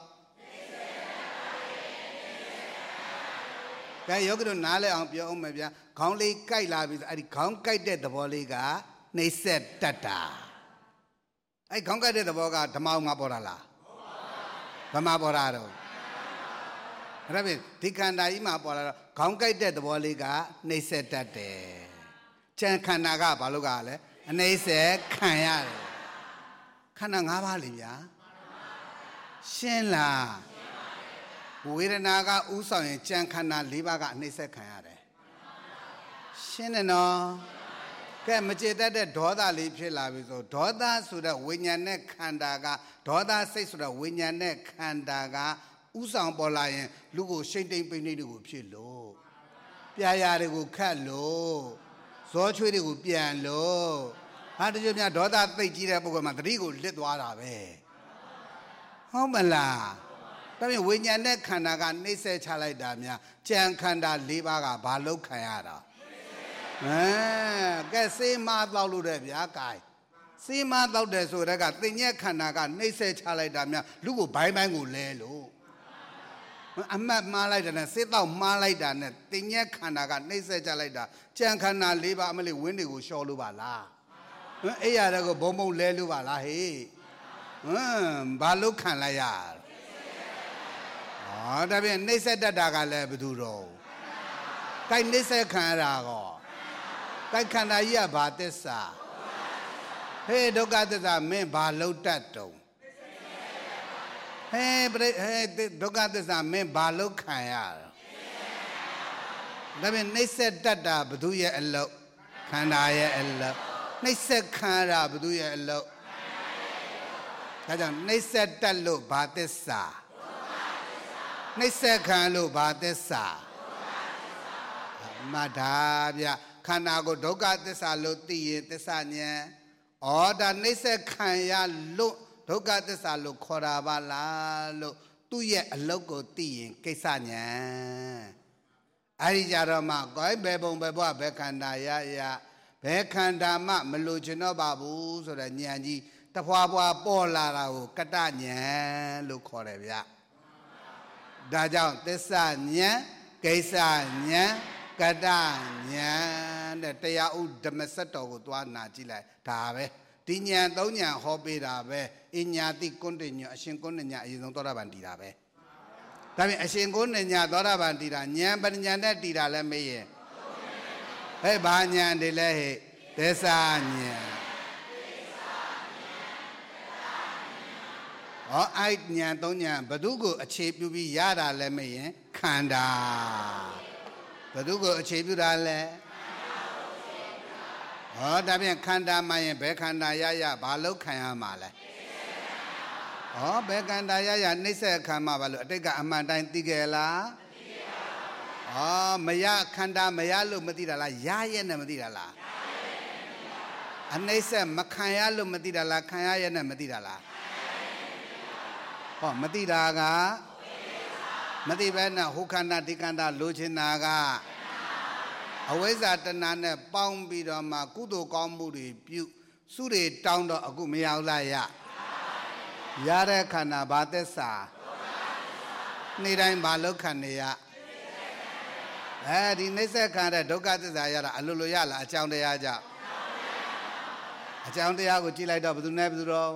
ကဲယောဂီတို့နားလဲအောင်ပြောအောင်မယ်ဗျာခေါင်းလေးကြိုက်လာပြီဆိုအဲ့ဒီခေါင်းကြိုက်တဲ့သဘောလေးကနှိစ္စတတ်တာအဲ့ခေါင်းကြိုက်တဲ့သဘောကဓမ္မအောင်မှာပေါ်တာလားဘယ်မှာပေါ်တာတော့အဲ့ဒါဖြင့်ဒီခန္ဓာကြီးမှာပေါ်လာတော့ခေါင်းကြိုက်တဲ့သဘောလေးကနှိစ္စတတ်တယ်ချမ်းခန္ဓာကဘာလို့ကလဲအနှိစ္စခံရတယ်ခန္ဓာ၅ပါးလေဗျာရှင်းလားဝေဒနာကဥဆောင်ရင်ကြံခန္ဓာ၄ပါးကအနှိစ္စခံရတယ်ရှင်းတယ်နော်ကဲမကျေတတ်တဲ့ဒေါသလေးဖြစ်လာပြီဆိုဒေါသဆိုတဲ့ဝိညာဉ်နဲ့ခန္ဓာကဒေါသစိတ်ဆိုတဲ့ဝိညာဉ်နဲ့ခန္ဓာကဥဆောင်ပေါ်လာရင်လူကိုရှိမ့်တိမ်ပိမ့်နေတွေကိုဖြစ်လို့ပြာရာတွေကိုခတ်လို့ဇောချွေးတွေကိုပြန်လို့ဟာတချို့များဒေါသသိပ်ကြီးတဲ့ပုဂ္ဂိုလ်မှာတတိကိုလစ်သွားတာပဲဟုတ်မလားဒါပြင်ဝိညာဉ်နဲ့ခန္ဓာကနှိမ့်ဆက်ချလိုက်တာများကြံခန္ဓာ၄ပါးကဘာလို့ခံရတာအဲကဲစေးမသောက်လို့တဲ့ဗျာကိုင်စေးမသောက်တယ်ဆိုတဲ့ကသင်ညက်ခန္ဓာကနှိမ့်ဆက်ချလိုက်တာများလူကိုဘိုင်းဘိုင်းကိုလဲလို့အမတ်မှားလိုက်တာနဲ့စေးတော့မှားလိုက်တာနဲ့သင်ညက်ခန္ဓာကနှိမ့်ဆက်ချလိုက်တာကြံခန္ဓာ၄ပါးအမလေးဝင်းတွေကိုလျှော်လို့ပါလားအဲ့ရတဲ့ကိုဘုံဘုံလဲလို့ပါလားဟေးဟမ်ဘာလို့ခံလိုက်ရဟောဒါဖြင့်နှိစ္စတတ်တာကလည်းဘယ်သူတော့ကိုက်နှိစ္စခံရတာကောကိုက်ခန္ဓာကြီးကဘာသစ္စာဟေးဒုက္ခသစ္စာမင်းဘာလို့တတ်တုံဟေးပြိဟေးဒုက္ခသစ္စာမင်းဘာလို့ခံရတာဒါဖြင့်နှိစ္စတတ်တာဘယ်သူရဲ့အလုပ်ခန္ဓာရဲ့အလုပ်နှိစ္စခံရတာဘယ်သူရဲ့အလုပ်ဒါကြောင့်နှိစ္စတတ်လို့ဘာသစ္စာနှိစ္စခံလို့ဘာသစ္စာမှတ်တာဗျခန္ဓာကိုဒုက္ခသစ္စာလို့သိရင်သစ္စာဉာဏ်ဩဒါနှိစ္စခံရလို့ဒုက္ခသစ္စာလို့ခေါ်တာပါလားလို့သူ့ရဲ့အလုပ်ကိုသိရင်ကိစ္စဉာဏ်အဲ့ဒီကြတော့မှကိုယ်ဘယ်ပုံဘယ်ဘဝဘယ်ခန္ဓာရရဘယ်ခန္ဓာမှမလို့ချင်တော့ပါဘူးဆိုတဲ့ဉာဏ်ကြီးတဖွာဖွာပေါ်လာတာကိုကတ္တဉာဏ်လို့ခေါ်တယ်ဗျဒါကြောင့်သစ္စာဉာဏ်ကိစ္စဉာဏ်ကတ္တဉာဏ်တဲ့တရားဥဓမ္မစက်တော်ကိုသွားနာကြည့်လိုက်ဒါပဲဒီဉာဏ်သုံးဉာဏ်ဟောပေးတာပဲအညာတိကွန်းတညအရှင်ကွန်းတညအရင်ဆုံးသောတာပန်တည်တာပဲဒါပြင်အရှင်ကွန်းတညသောတာပန်တည်တာဉာဏ်ပညာနဲ့တည်တာလည်းမေးရင်ဟဲ့ဘာဉာဏ်တွေလဲဟဲ့သစ္စာဉာဏ်ဟောအဲ့ဉာဏ်သုံးဉာဏ်ဘသူကိုအခြေပြုပြီးရတာလဲမရင်ခန္ဓာဘသူကိုအခြေပြုတာလဲဟောဒါပြန်ခန္ဓာမှရင်ဘယ်ခန္ဓာရရဘာလို့ခံရမှာလဲဟောဘယ်ခန္ဓာရရနှိစ္စခံမှာဘာလို့အတိတ်ကအမှန်တိုင်းသိကြလားမသိပါဘူးဟောမရခန္ဓာမရလို့မသိတာလားရရဲ့နဲ့မသိတာလားအနှိစ္စမခံရလို့မသိတာလားခံရရဲ့နဲ့မသိတာလားဟောမသိတာကမသိဘဲနဲ့ဟိုခန္ဓာဒီခန္ဓာလိုချင်တာကအဝိဇ္ဇာတဏှာနဲ့ပေါင်းပြီးတော့မှကုသိုလ်ကောင်းမှုတွေပြုစုတွေတောင်းတော့အခုမရဘူးလားရရတဲ့ခန္ဓာဘာသစ္စာနေ့တိုင်းဘာလို့ခံနေရအဲဒီနှိစ္စခံတဲ့ဒုက္ခသစ္စာရတာအလိုလိုရလားအကြောင်းတရားကြောင့်အကြောင်းတရားကိုကြည့်လိုက်တော့ဘယ်သူနဲ့ဘယ်သူတော့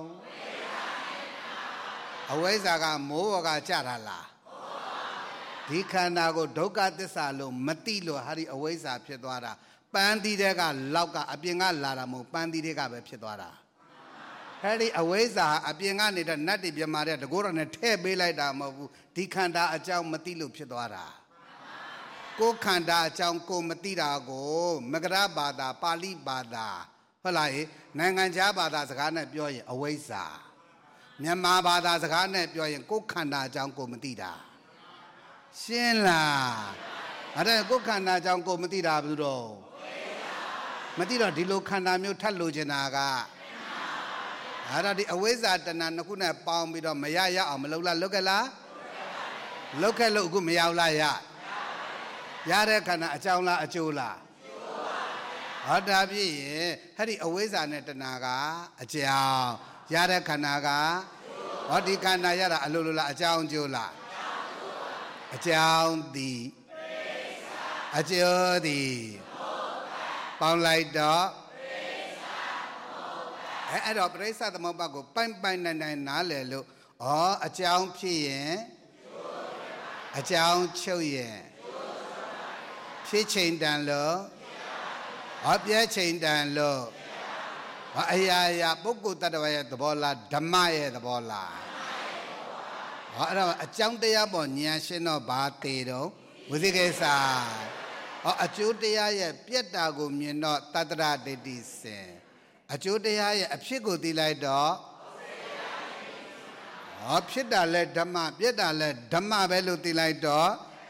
အဝိဇ္ဇာကမိုးဘော်ကကြတာလားဒီခန္ဓာကိုဒုက္ခသစ္စာလို့မသိလို့ဟာဒီအဝိဇ္ဇာဖြစ်သွားတာပန်းသီးတဲ့ကလောက်ကအပြင်ကလာတာမဟုတ်ပန်းသီးတဲ့ကပဲဖြစ်သွားတာအဲဒီအဝိဇ္ဇာအပြင်ကနေတော့နတ်တွေပြမာတဲ့တကိုးတော်နဲ့ထဲ့ပေးလိုက်တာမဟုတ်ဘူးဒီခန္ဓာအကြောင်းမသိလို့ဖြစ်သွားတာကိုယ်ခန္ဓာအကြောင်းကိုမသိတာကိုမဂရဘာသာပါဠိဘာသာဟုတ်လားနိုင်ငံခြားဘာသာစကားနဲ့ပြောရင်အဝိဇ္ဇာမြန်မာဘာသာစကားနဲ့ပြောရင်ကိုယ်ခန္ဓာအကြောင်းကိုမသိတာရှင်းလားအဲ့ဒါကိုခန္ဓာကြောင့်ကိုမသိတာဘူးတော့မသိတော့ဒီလိုခန္ဓာမျိုးထပ်လို့ချင်တာကအဲ့ဒါဒီအဝိဇ္ဇာတဏ္ဍနှစ်ခုနဲ့ပေါင်းပြီးတော့မရရအောင်မလုပ်လားလုပ်ခဲ့လားလုပ်ခဲ့လို့အခုမရောက်လားရရတဲ့ခန္ဓာအကြောင်းလားအကျိုးလားဟောဒါဖြစ်ရင်ဟဲ့ဒီအဝိဇ္ဇာနဲ့တဏှာကအကြောင်းရတဲ့ခန္ဓာကဟောဒီခန္ဓာရတာအလိုလိုလားအကြောင်းကျိုးလားအကြောင်းသည်အကျိုးသည်ပေါင်းလိုက်တော့အဲအဲ့တော့ပရိစ္ဆသမုပ္ပါကိုပိုင်ပိုင်နိုင်နိုင်နားလည်လို့ဩအကြောင်းဖြစ်ရင်အကြောင်းချုပ်ရင်ဖြစ်ချိန်တန်လို့ဟောပြဲချိန်တန်လို့ဟောအရာရာပုဂ္ဂိုလ်တ attva ရဲ့သဘောလားဓမ္မရဲ့သဘောလားဟောအဲ့တော့အကြောင်းတရားပေါ်ဉာဏ်ရှင်းတော့ဘာသေးတော့ဝိသိကိစ္စဟောအကျိုးတရားရဲ့ပြက်တာကိုမြင်တော့တတ္တရဒိဋ္ဌိစင်အကျိုးတရားရဲ့အဖြစ်ကိုသိလိုက်တော့ဟောဖြစ်တာလဲဓမ္မပြက်တာလဲဓမ္မပဲလို့သိလိုက်တော့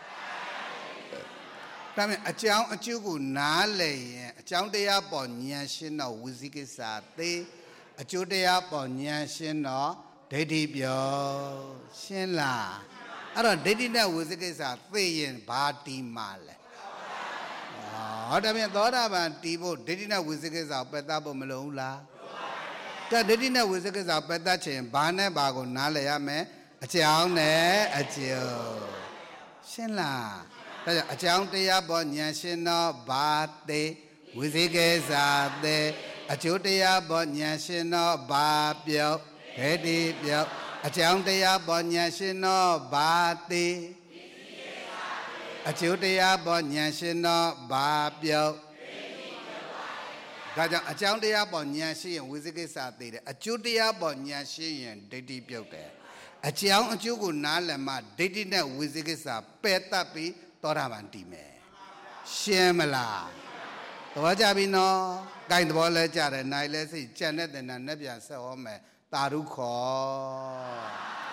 ဒါပေမဲ့အကြောင်းအကျိုးကိုနားလည်ရင်အကြောင်းတရားပေါ်ဉာဏ်ရှင်းတော့ဝိသိကိစ္စသေးအကျိုးတရားပေါ်ဉာဏ်ရှင်းတော့ဒိဋ္ဌိပြောရှင်းလားအဲ့တော့ဒိဋ္ဌိနဲ့ဝိသိကိစ္စသိရင်ဘာတီးမှလဲဟောဒါပြန်သောတာပန်တီးဖို့ဒိဋ္ဌိနဲ့ဝိသိကိစ္စပယ်တတ်ဖို့မလိုဘူးလားကဲဒိဋ္ဌိနဲ့ဝိသိကိစ္စပယ်တတ်ချင်ဘာနဲ့ဘာကိုနားလည်ရမယ်အကြောင်းနဲ့အကျိုးရှင်းလားဒါကြောင့်အကြောင်းတရားပေါ်ဉာဏ်ရှင်းတော့ဘာသေးဝိသိကိစ္စသေးအကျိုးတရားပေါ်ဉာဏ်ရှင်းတော့ဘာပြောက်ဒိဋ္ဌိပြောက်အကြောင်းတရားပေါ်ဉာဏ်ရှင်းတော့ဘာသေးအကျိုးတရားပေါ်ဉာဏ်ရှင်းတော့ဘာပြောက်ဒါကြောင့်အကြောင်းတရားပေါ်ဉာဏ်ရှင်းရင်ဝိသိကိစ္စသေးတယ်အကျိုးတရားပေါ်ဉာဏ်ရှင်းရင်ဒိဋ္ဌိပြုတ်တယ်အကြောင်းအကျိုးကိုနားလည်မှဒိဋ္ဌိနဲ့ဝိသိကိစ္စပယ်တတ်ပြီးသောတာပန်တည်မယ်ရှင်းမလားသဘောကျပြီနော်ကိုင်သဘောလဲကြတယ်နိုင်လဲစိတ်ကြံတဲ့တင်တာနဲ့ပြန်ဆက်ဟောမယ်တာရုခော